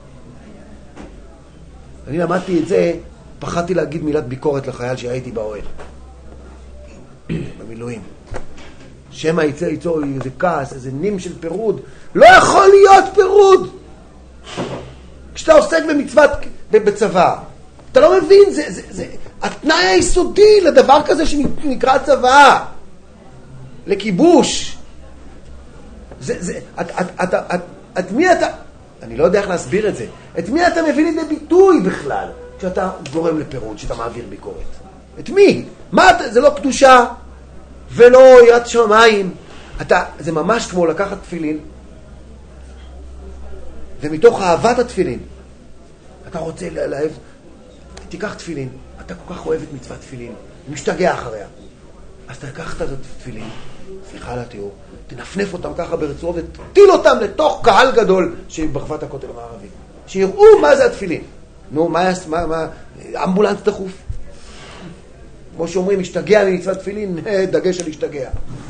אני למדתי את זה, פחדתי להגיד מילת ביקורת לחייל שהייתי באוהל. במילואים. שמא ייצור איזה כעס, איזה נים של פירוד. לא יכול להיות פירוד! כשאתה עוסק במצוות בצבא, אתה לא מבין, זה התנאי היסודי לדבר כזה שנקרא צבא. לכיבוש. את מי אתה... אני לא יודע איך להסביר את זה. את מי אתה מביא לידי ביטוי בכלל, כשאתה גורם לפירוד, שאתה מעביר ביקורת? את מי? זה לא קדושה, ולא יראת שמיים. זה ממש כמו לקחת תפילין, ומתוך אהבת התפילין, אתה רוצה לאהב, תיקח תפילין, אתה כל כך אוהב את מצוות תפילין, משתגע אחריה. אז תקח את התפילין, סליחה על התיאור, תנפנף אותם ככה ברצועות ותטיל אותם לתוך קהל גדול ברחבת הכותל המערבי. שיראו מה זה התפילין. נו, מה אמבולנס דחוף. כמו שאומרים, משתגע ממצוות תפילין, דגש על השתגע.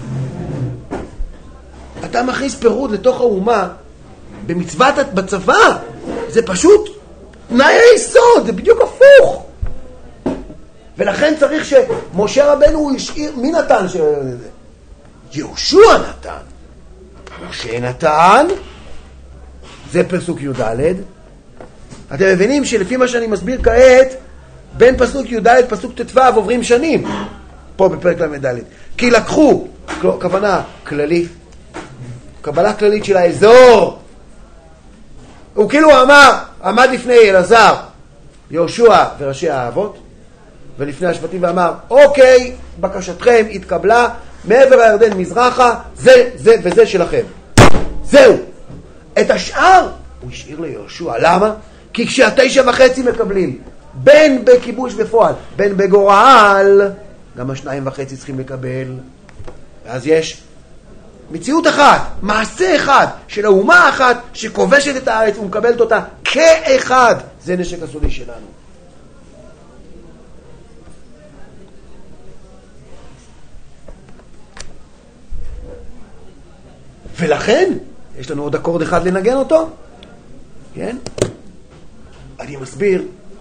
אתה מכניס פירוד לתוך האומה במצוות בצבא. זה פשוט תנאי היסוד, זה בדיוק הפוך. ולכן צריך שמשה רבנו הוא השאיר, מי נתן? יהושע נתן. משה נתן, זה פסוק י"ד. אתם מבינים שלפי מה שאני מסביר כעת, בין פסוק י"ד פסוק ט"ו עוברים שנים, פה בפרק ל"ד. כי לקחו, כוונה כללית, קבלה כללית של האזור. הוא כאילו עמד לפני אלעזר, יהושע וראשי האבות, ולפני השבטים ואמר, אוקיי, בקשתכם התקבלה, מעבר הירדן מזרחה, זה וזה שלכם. זהו. את השאר הוא השאיר ליהושע. למה? כי כש9.5 מקבלים, בין בכיבוש בפועל, בין בגורל, גם 2.5 צריכים לקבל. ואז יש מציאות אחת, מעשה אחד, של האומה אחת שכובשת את הארץ ומקבלת אותה כאחד. זה נשק הסודי שלנו. ולכן, יש לנו עוד אקורד אחד לנגן אותו. כן? אני מסביר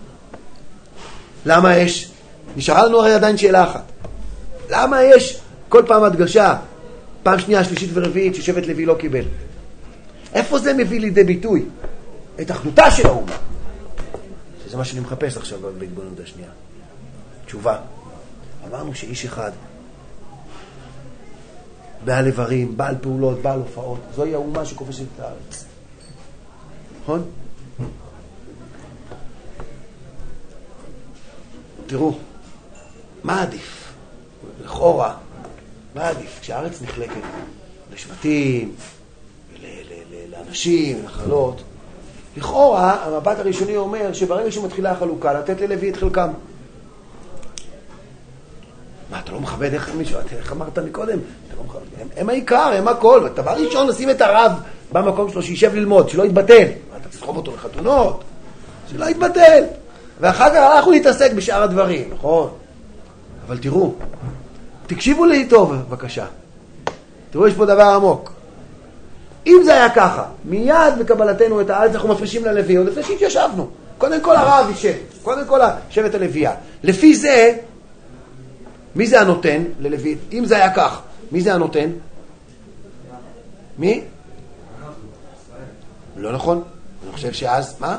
למה יש, נשארה לנו הרי עדיין שאלה אחת. למה יש כל פעם הדגשה, פעם שנייה, שלישית ורביעית, ששבט לוי לא קיבל? איפה זה מביא לידי ביטוי? את אחדותה של האומה. שזה מה שאני מחפש עכשיו בהתבוננות השנייה. תשובה. אמרנו שאיש אחד, בעל איברים, בעל פעולות, בעל הופעות, זוהי האומה שכובשת את הארץ. נכון? תראו, מה עדיף? לכאורה, מה עדיף? כשהארץ נחלקת לשבטים, לאנשים, לנחלות, לכאורה, המבט הראשוני אומר שברגע שמתחילה החלוקה, לתת ללוי את חלקם. מה, אתה לא מכבד איך אמרת מקודם? אתה לא מכבד, הם העיקר, הם הכל. דבר ראשון, נשים את הרב במקום שלו, שישב ללמוד, שלא יתבטל. אתה תסחוב אותו לחתונות, שלא יתבטל. ואחר כך אנחנו נתעסק בשאר הדברים, נכון? אבל תראו, תקשיבו לי טוב, בבקשה. תראו, יש פה דבר עמוק. אם זה היה ככה, מיד בקבלתנו את הארץ אנחנו מפרישים ללוי, עוד לפני שהתיישבנו. קודם כל הרב יישב, קודם כל שבט הלוויה. לפי זה, מי זה הנותן ללוי? אם זה היה כך, מי זה הנותן? מי? לא נכון. אני חושב שאז, מה?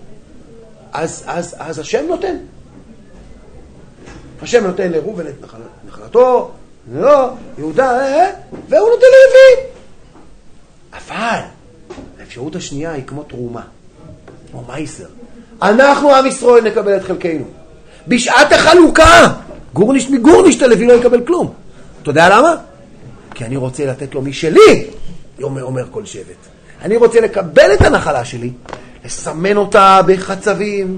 אז השם נותן. השם נותן לראובן את נחלתו, לא, יהודה, והוא נותן ללוי. אבל האפשרות השנייה היא כמו תרומה, כמו מייסר. אנחנו עם ישראל נקבל את חלקנו. בשעת החלוקה, גורנישט מגורנישט הלוי לא יקבל כלום. אתה יודע למה? כי אני רוצה לתת לו משלי, אומר כל שבט. אני רוצה לקבל את הנחלה שלי, לסמן אותה בחצבים,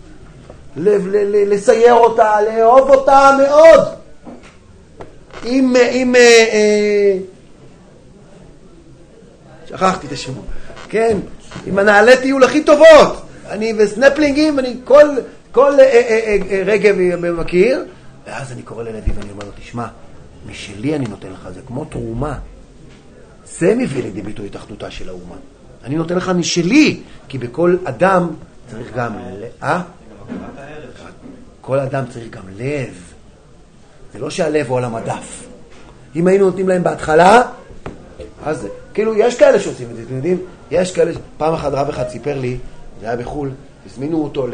לסייר אותה, לאהוב אותה מאוד. שכחתי את השם. כן, עם הנעלי טיול הכי טובות. אני וסנפלינגים, אני כל רגב מכיר. ואז אני קורא ללוי ואני אומר לו, תשמע, משלי אני נותן לך, זה כמו תרומה. זה מביא לידי ביטוי את אחדותה של האומה. אני נותן לך משלי, כי בכל אדם צריך גם כל אדם צריך גם לב. זה לא שהלב הוא על המדף. אם היינו נותנים להם בהתחלה, אז כאילו יש כאלה שעושים את זה, אתם יודעים? יש כאלה, פעם אחת רב אחד סיפר לי, זה היה בחול, הזמינו אותו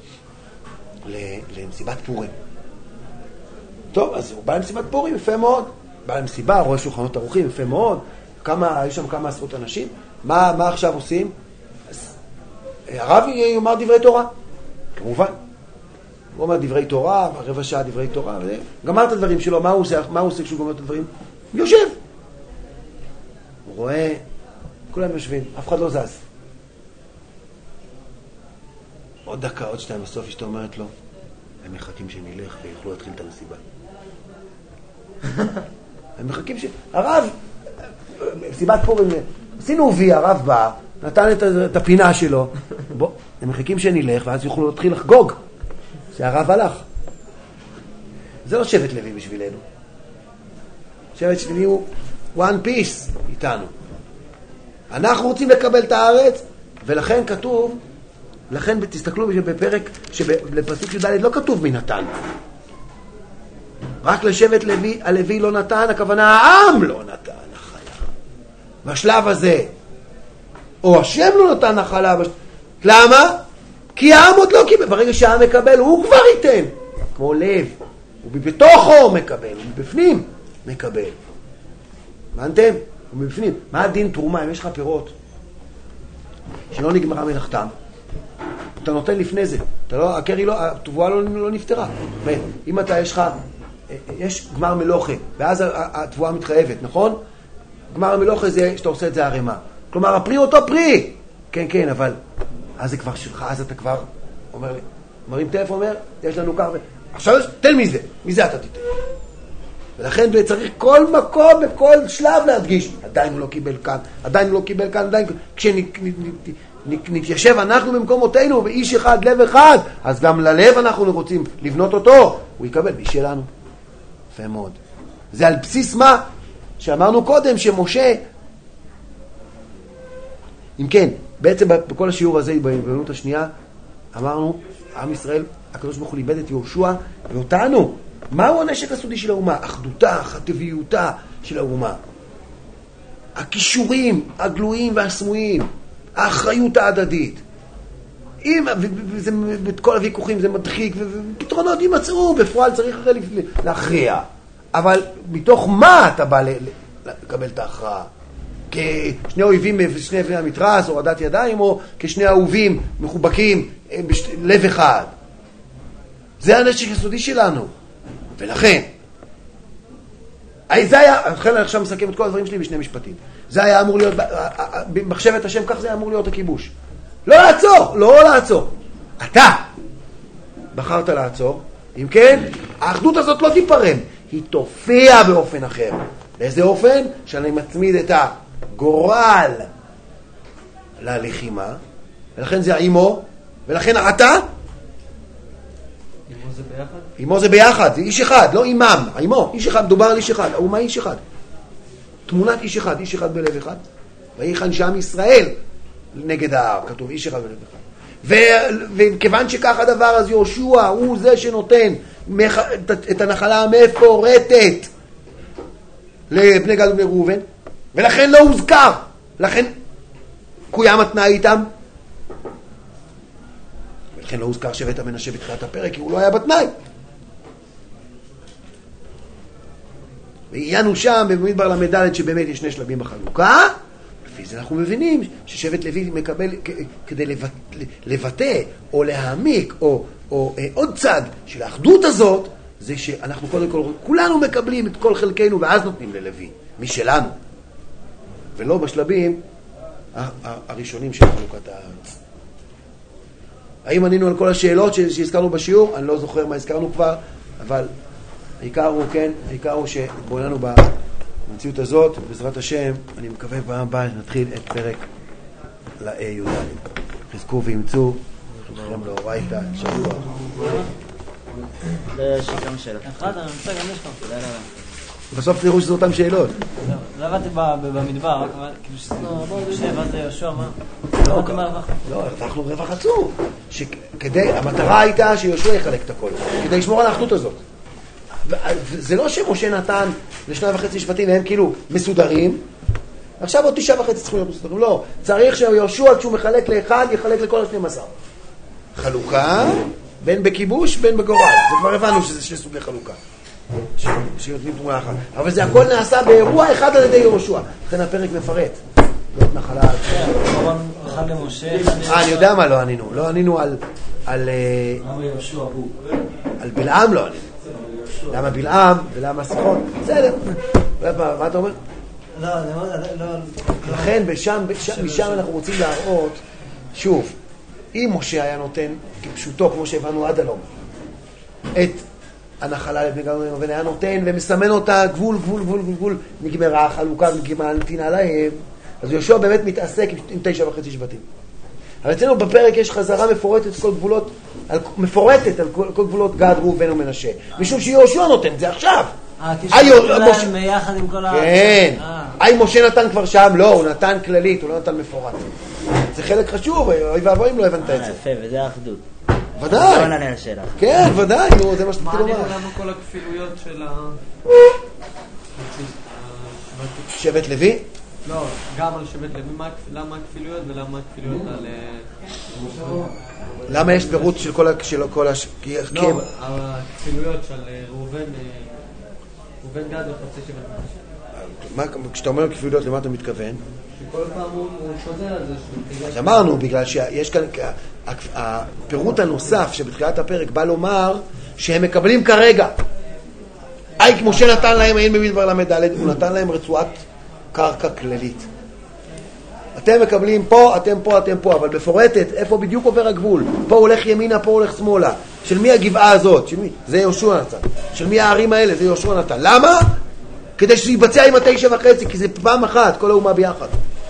למסיבת פורים. טוב, אז הוא בא למסיבת פורים, יפה מאוד. בא למסיבה, רואה שולחנות ערוכים, יפה מאוד. יש שם כמה עשרות אנשים. מה עכשיו עושים? אז הרב יאמר דברי תורה. כמובן. הוא אומר דברי תורה, רבע שעה דברי תורה. גמר את הדברים שלו, מה הוא עושה כשהוא גומר את הדברים? יושב. הוא רואה, כולם יושבים, אף אחד לא זז. עוד דקה, עוד שתיים, בסוף אשתה אומרת לו, הם מחכים שנלך ויוכלו להתחיל את המסיבה. הם מחכים הרב, מסיבת פורים, עשינו וי, הרב בא, נתן את הפינה שלו, בוא, הם מחכים שנלך ואז יוכלו להתחיל לחגוג. שהרב הלך. זה לא שבט לוי בשבילנו. שבט לוי הוא one piece איתנו. אנחנו רוצים לקבל את הארץ, ולכן כתוב, לכן תסתכלו בפרק, לפסוק י"ד לא כתוב מי נתן. רק לשבט לוי, הלוי לא נתן, הכוונה העם לא נתן נחלה. בשלב הזה, או השם לא נתן נחלה. למה? כי העם עוד לא קיבל. ברגע שהעם מקבל, הוא כבר ייתן. כמו לב. הוא בתוכו מקבל, הוא בפנים מקבל. הבנתם? הוא בפנים. מה הדין תרומה? אם יש לך פירות שלא נגמרה מלאכתם, אתה נותן לפני זה. אתה לא, הקרי לא, התבואה לא נפטרה. אם אתה יש גמר מלוכה, ואז התבואה מתחייבת, נכון? גמר מלוכה זה שאתה עושה את זה הרמה. כלומר, הפרי אותו פרי. כן, כן, אבל אז זה כבר שלך, אז אתה כבר אומר לי, מרים טלפון, אומר, יש לנו כך, עכשיו תן מזה אתה תיתן. ולכן צריך כל מקום, בכל שלב להדגיש, עדיין הוא לא קיבל כאן, עדיין הוא לא קיבל כאן, עדיין, כשנתיישב אנחנו במקומותינו, ואיש אחד, לב אחד, אז גם ללב אנחנו רוצים לבנות אותו, הוא יקבל משלנו. יפה מאוד. זה על בסיס מה שאמרנו קודם, שמשה, אם כן, בעצם בכל השיעור הזה, בהתבוננות השנייה, אמרנו, עם ישראל, הקדוש ברוך הוא לימד את יהושע ואותנו. מהו הנשק הסודי של האומה? אחדותה, חטביותה של האומה. הכישורים הגלויים והסמויים, האחריות ההדדית. את כל הוויכוחים זה מדחיק, ופתרונות יימצאו, בפועל צריך להכריע. אבל מתוך מה אתה בא לקבל את ההכרעה? כשני אויבים ושני אבני המתרס, הורדת ידיים, או כשני אהובים מחובקים לב אחד. זה הנשק הסודי שלנו. ולכן, זה היה, אני עכשיו מסכם את כל הדברים שלי בשני משפטים. זה היה אמור להיות, במחשבת השם, כך זה היה אמור להיות הכיבוש. לא לעצור, לא לעצור. אתה בחרת לעצור, אם כן, האחדות הזאת לא תיפרם, היא תופיע באופן אחר. לאיזה אופן? שאני מצמיד את הגורל ללחימה, ולכן זה עימו, ולכן אתה עימו זה ביחד, זה איש אחד, לא אימם, עימו, איש אחד, מדובר על איש אחד, האומה איש אחד. תמונת איש אחד בלב אחד, ויחן שם ישראל נגד ההר, כתוב איש אחד בלב אחד. וכיוון שכך הדבר, אז יהושע הוא זה שנותן את הנחלה המפורטת לבני גד ובני ראובן, ולכן לא הוזכר, לכן קוים התנאי איתם, ולכן לא הוזכר שבט המנשה בתחילת הפרק, כי הוא לא היה בתנאי. ועיינו שם במדבר למדלת שבאמת יש שני שלבים בחלוקה, לפי זה אנחנו מבינים ששבט לוי מקבל כדי לבטא או להעמיק או עוד צד של האחדות הזאת, זה שאנחנו קודם כל כולנו מקבלים את כל חלקנו ואז נותנים ללוי משלנו, ולא בשלבים הראשונים של חלוקת הארץ. האם ענינו על כל השאלות שהזכרנו בשיעור? אני לא זוכר מה הזכרנו כבר, אבל העיקר הוא שבואנו במציאות הזאת, בעזרת השם, אני מקווה פעם הבאה נתחיל את פרק י"ד. חזקו וימצאו, חלכם לאורייתא, שבוע. יש כמה שאלות. אחד, אני רוצה גם יש פה. בסוף תראו שזה אותם שאלות. לא עבדתי במדבר, רק כאילו שזה שבע זה יהושע, מה? לא עבדתי מהרווח. לא, הרווחנו רווח עצום. המטרה הייתה שיהושע יחלק את הכל, כדי לשמור על האחדות הזאת. זה לא שמשה נתן ל2.5 שבטים והם כאילו מסודרים, עכשיו עוד 9.5 צריכים להיות מסודרים. לא, צריך שיהושע כשהוא מחלק לאחד יחלק לכל 12. חלוקה בין בכיבוש בין בגורל, זה כבר הבנו שזה שני סוגי חלוקה שנותנים תמונה אחת, אבל זה הכל נעשה באירוע אחד על ידי יהושע. לכן הפרק מפרט זאת נחלה אחד למשה. אני יודע מה לא ענינו. לא ענינו על בלעם, לא ענינו. למה בלעם ולמה סיחון? בסדר. מה אתה אומר? לא. לכן משם אנחנו רוצים להראות שוב, אם משה היה נותן כפשוטו, כמו שהבנו עד הלום, את הנחלה לבני גד ובני היה נותן ומסמן אותה גבול, גבול, גבול, גבול, נגמרה החלוקה, נגמרה הנתינה להם, אז יהושע באמת מתעסק עם 9.5 שבטים. אבל אצלנו בפרק יש חזרה מפורטת כל גבולות, מפורטת על כל גבולות גד, ראובן ומנשה. משום שיהושע נותן את זה עכשיו. תשמעו להם יחד עם כל כן. משה נתן כבר שם? לא, הוא נתן כללית, הוא לא נתן מפורט. זה חלק חשוב, אוי ואבוי אם לא הבנת את זה. יפה, וזה האחדות. ודאי. לא נענה לשאלה. כן, ודאי, זה מה שתתתי לומר. מה ענינו לנו כל הכפילויות של שבט לוי? לא, גם על שבט לוי, למה הכפילויות ולמה הכפילויות על... למה יש פירוט של כל לא, הכפילויות של ראובן גד וחצי שבט מנשה. כשאתה אומר כפילויות, למה אתה מתכוון? שכל פעם הוא חוזר על זה. אז אמרנו, בגלל שיש כאן, הפירוט הנוסף שבתחילת הפרק בא לומר שהם מקבלים כרגע. משה נתן להם, אין במדבר למד, הוא נתן להם רצועת קרקע כללית. אתם מקבלים פה, אתם פה, אתם פה, אבל בפורטת, איפה בדיוק עובר הגבול? פה הולך ימינה, פה הולך שמאלה. של מי הגבעה הזאת? של מי? זה יהושע נתן. של מי הערים האלה? זה יהושע נתן. למה? כדי שזה יבצע עם 9.5, כי זה פעם אחת, כל האומה ביחד.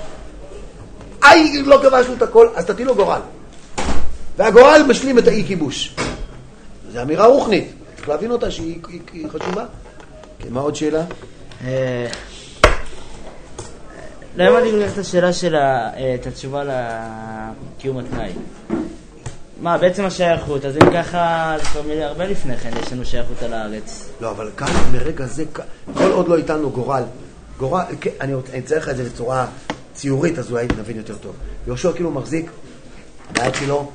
לא כבשנו את הכל, אז תתילו גורל. והגורל משלים את האי כיבוש. זו אמירה רוחנית. צריך להבין אותה שהיא חשובה. כן, מה עוד שאלה? לא אמרתי כל כך את השאלה של את התשובה לקיום התנאי. מה, בעצם השייכות, אז אם ככה, זה כבר הרבה לפני כן, יש לנו שייכות על הארץ. לא, אבל כאן, מרגע זה, כל עוד לא איתנו גורל, אני צריך את זה בצורה ציורית, אז אולי נבין יותר טוב. יהושע כאילו מחזיק ביד שלו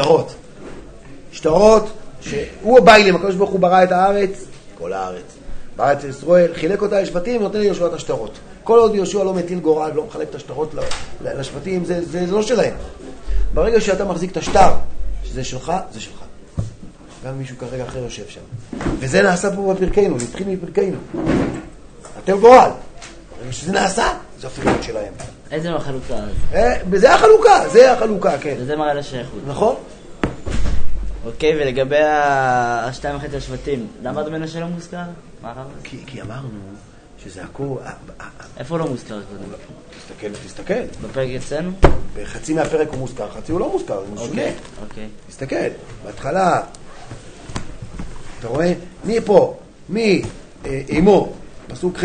שטרות, שהוא הביילים, הקדוש ברוך הוא ברא את הארץ, כל הארץ. ברא את ישראל, חילק אותה לשבטים, ונותן ליהושע את השטרות. כל עוד יהושע לא מטיל גורל, לא מחלק את השטרות לשבטים, זה לא שלהם. ברגע שאתה מחזיק את השטר, שזה שלך, זה שלך. גם מישהו כרגע אחר יושב שם. וזה נעשה פה בפרקנו, נתחיל מפרקנו. אתם גורל. שזה נעשה, זה אפילו שלהם. איזה החלוקה? זה החלוקה, כן. וזה מראה לשייכות. נכון. אוקיי, ולגבי ה-2.5 השבטים, למה אדוני מנשה לא מוזכר? מה אחר? כי אמרנו שזה הכל... איפה לא מוזכר? תסתכל. בפרק אצלנו? בחצי מהפרק הוא מוזכר, חצי הוא לא מוזכר, זה משונה. אוקיי. תסתכל, בהתחלה, אתה רואה? מי פה? מי? אימו, פסוק ח'.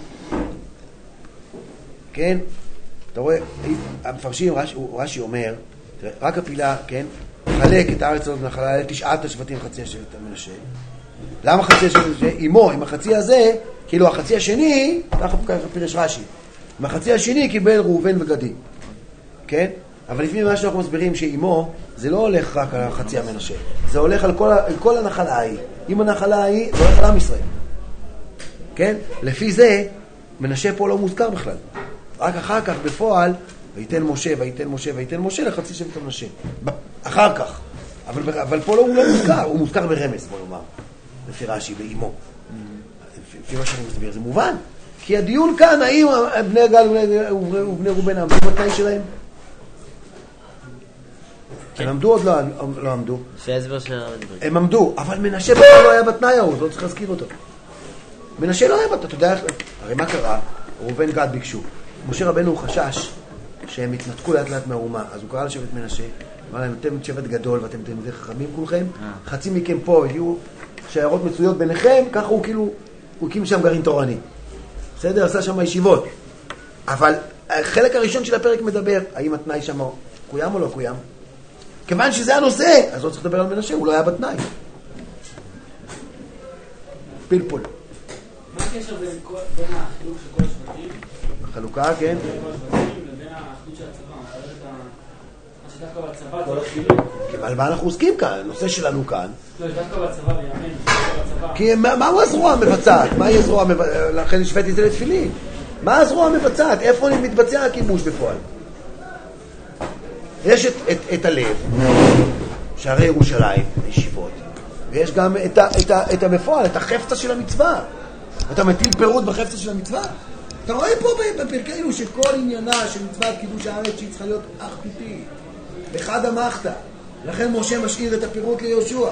כן? אתה רואה? המפרשים, רש"י אומר, רק הפילה, כן? חלק את הארץ הזאת נחלה ל9 השבטים, חצי השבט מנשה. למה חצי השבט מנשה? אימו, עם החצי הזה, כאילו החצי השני, ככה פירש רש"י. עם החצי השני קיבל ראובן וגדי. כן? אבל לפני מה שאנחנו מסבירים שאימו, זה לא הולך רק על החצי המנשה. זה הולך על כל הנחלה ההיא. אם הנחלה ההיא, זה הולך על עם ישראל. כן? לפי זה, מנשה פה לא מוזכר בכלל. רק אחר כך בפועל, ויתן משה לחצי שבט המנשה. אחר כך. אבל פה הוא לא מוזכר, הוא מוזכר ברמז, בוא נאמר. לפי רש"י, באימו. לפי מה שאני מסביר, זה מובן. כי הדיון כאן, האם בני גד ובני ראובן עמדו בתנאי שלהם? הם עמדו עוד לא עמדו? הם עמדו, אבל מנשה בכלל לא היה בתנאי ההוא, לא צריך להזכיר אותו. מנשה לא היה בתנאי, אתה יודע, הרי מה קרה? ראובן גד ביקשו. משה רבנו הוא חשש שהם התנתקו לאט לאט מהאומה, אז הוא קרא לשבט מנשה, אמר להם, אתם שבט גדול ואתם תלמידי חכמים כולכם, חצי מכם פה, יהיו שיירות מצויות ביניכם, ככה הוא כאילו, הוא הקים שם גרעין תורני. בסדר, עשה שם ישיבות. אבל החלק הראשון של הפרק מדבר, האם התנאי שם קוים או לא קוים? כיוון שזה הנושא, אז לא צריך לדבר על מנשה, הוא לא היה בתנאי. פלפול. מה הקשר בין החילוק של כל השבטים? החלוקה, כן. בין לבין האחדות של הצבא? דווקא בצבא זה לא חילוק. על מה אנחנו עוסקים כאן? הנושא שלנו כאן. לא, דווקא בצבא בימינו. כי מהו הזרוע המבצעת? מה היא הזרוע המבצעת? לכן השוויתי את זה לתפילין. מה הזרוע המבצעת? איפה מתבצע הכיבוש בפועל? יש את הלב, שערי ירושלים, הישיבות, ויש גם את הבפועל, את החפצה של המצווה. אתה מטיל פירוט בחפצה של המצווה? אתה רואה פה בפרקנו שכל עניינה של מצוות קידוש הארץ שהיא צריכה להיות אחדותית. אחד המחתה. לכן משה משאיר את הפירוט ליהושע.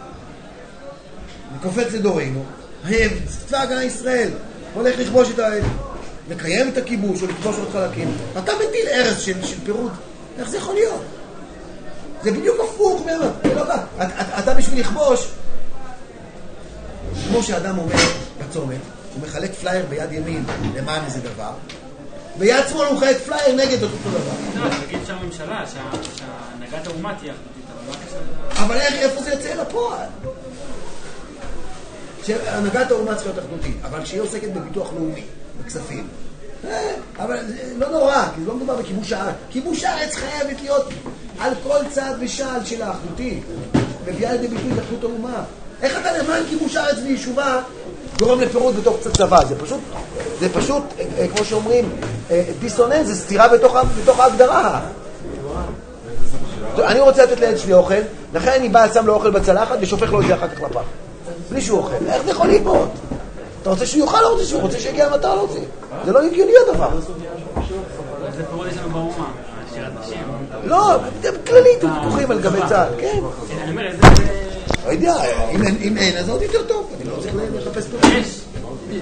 וקופץ לדורנו, צבא הגנה ישראל הולך לכבוש לקיים את הכיבוש או לכבוש עוד חלקים. אתה מטיל ארז של פירוט. איך זה יכול להיות? זה בדיוק הפוך מאוד. אתה בשביל לכבוש, כמו שאדם אומר בצומת, הוא מחלק פלייר ביד ימין למען איזה דבר, ביד שמאל הוא מחלק פלייר נגד אותו דבר. לא, אני אגיד שהממשלה, שהנהגת האומה תהיה אחדותית, אבל איפה זה יוצא לפועל? שהנהגת האומה צריכה להיות אחדותית, אבל כשהיא עוסקת בביטוח לאומי, בכספים, אבל לא נורא, כי זה לא מדובר בכיבוש הארץ. כיבוש הארץ חייבת להיות על כל צעד ושעל של האחדותית, מביאה לידי ביטוי לאחדות האומה. איך אתה למען כיבוש הארץ ויישובה גורם לפירוט בתוך צבא? זה פשוט, כמו שאומרים, דיסוננס, זה סתירה בתוך ההגדרה. אני רוצה לתת לילד שלי אוכל, לכן אני בא, שם לו אוכל בצלחת ושופך לו את זה אחר כך לפח. בלי שהוא אוכל. איך זה יכול להימות? אתה רוצה שהוא יאכל, לא רוצה שהוא רוצה שיגיע למטרה, לא רוצה. זה לא הגיוני הדבר. זה פירוט יש לנו באומה, שירת נשים. לא, כללית ויכוחים על גבי צה"ל, כן. אני אומר, לא יודע, אם אין, אז עוד יותר טוב. אני לא צריך לחפש פירוט.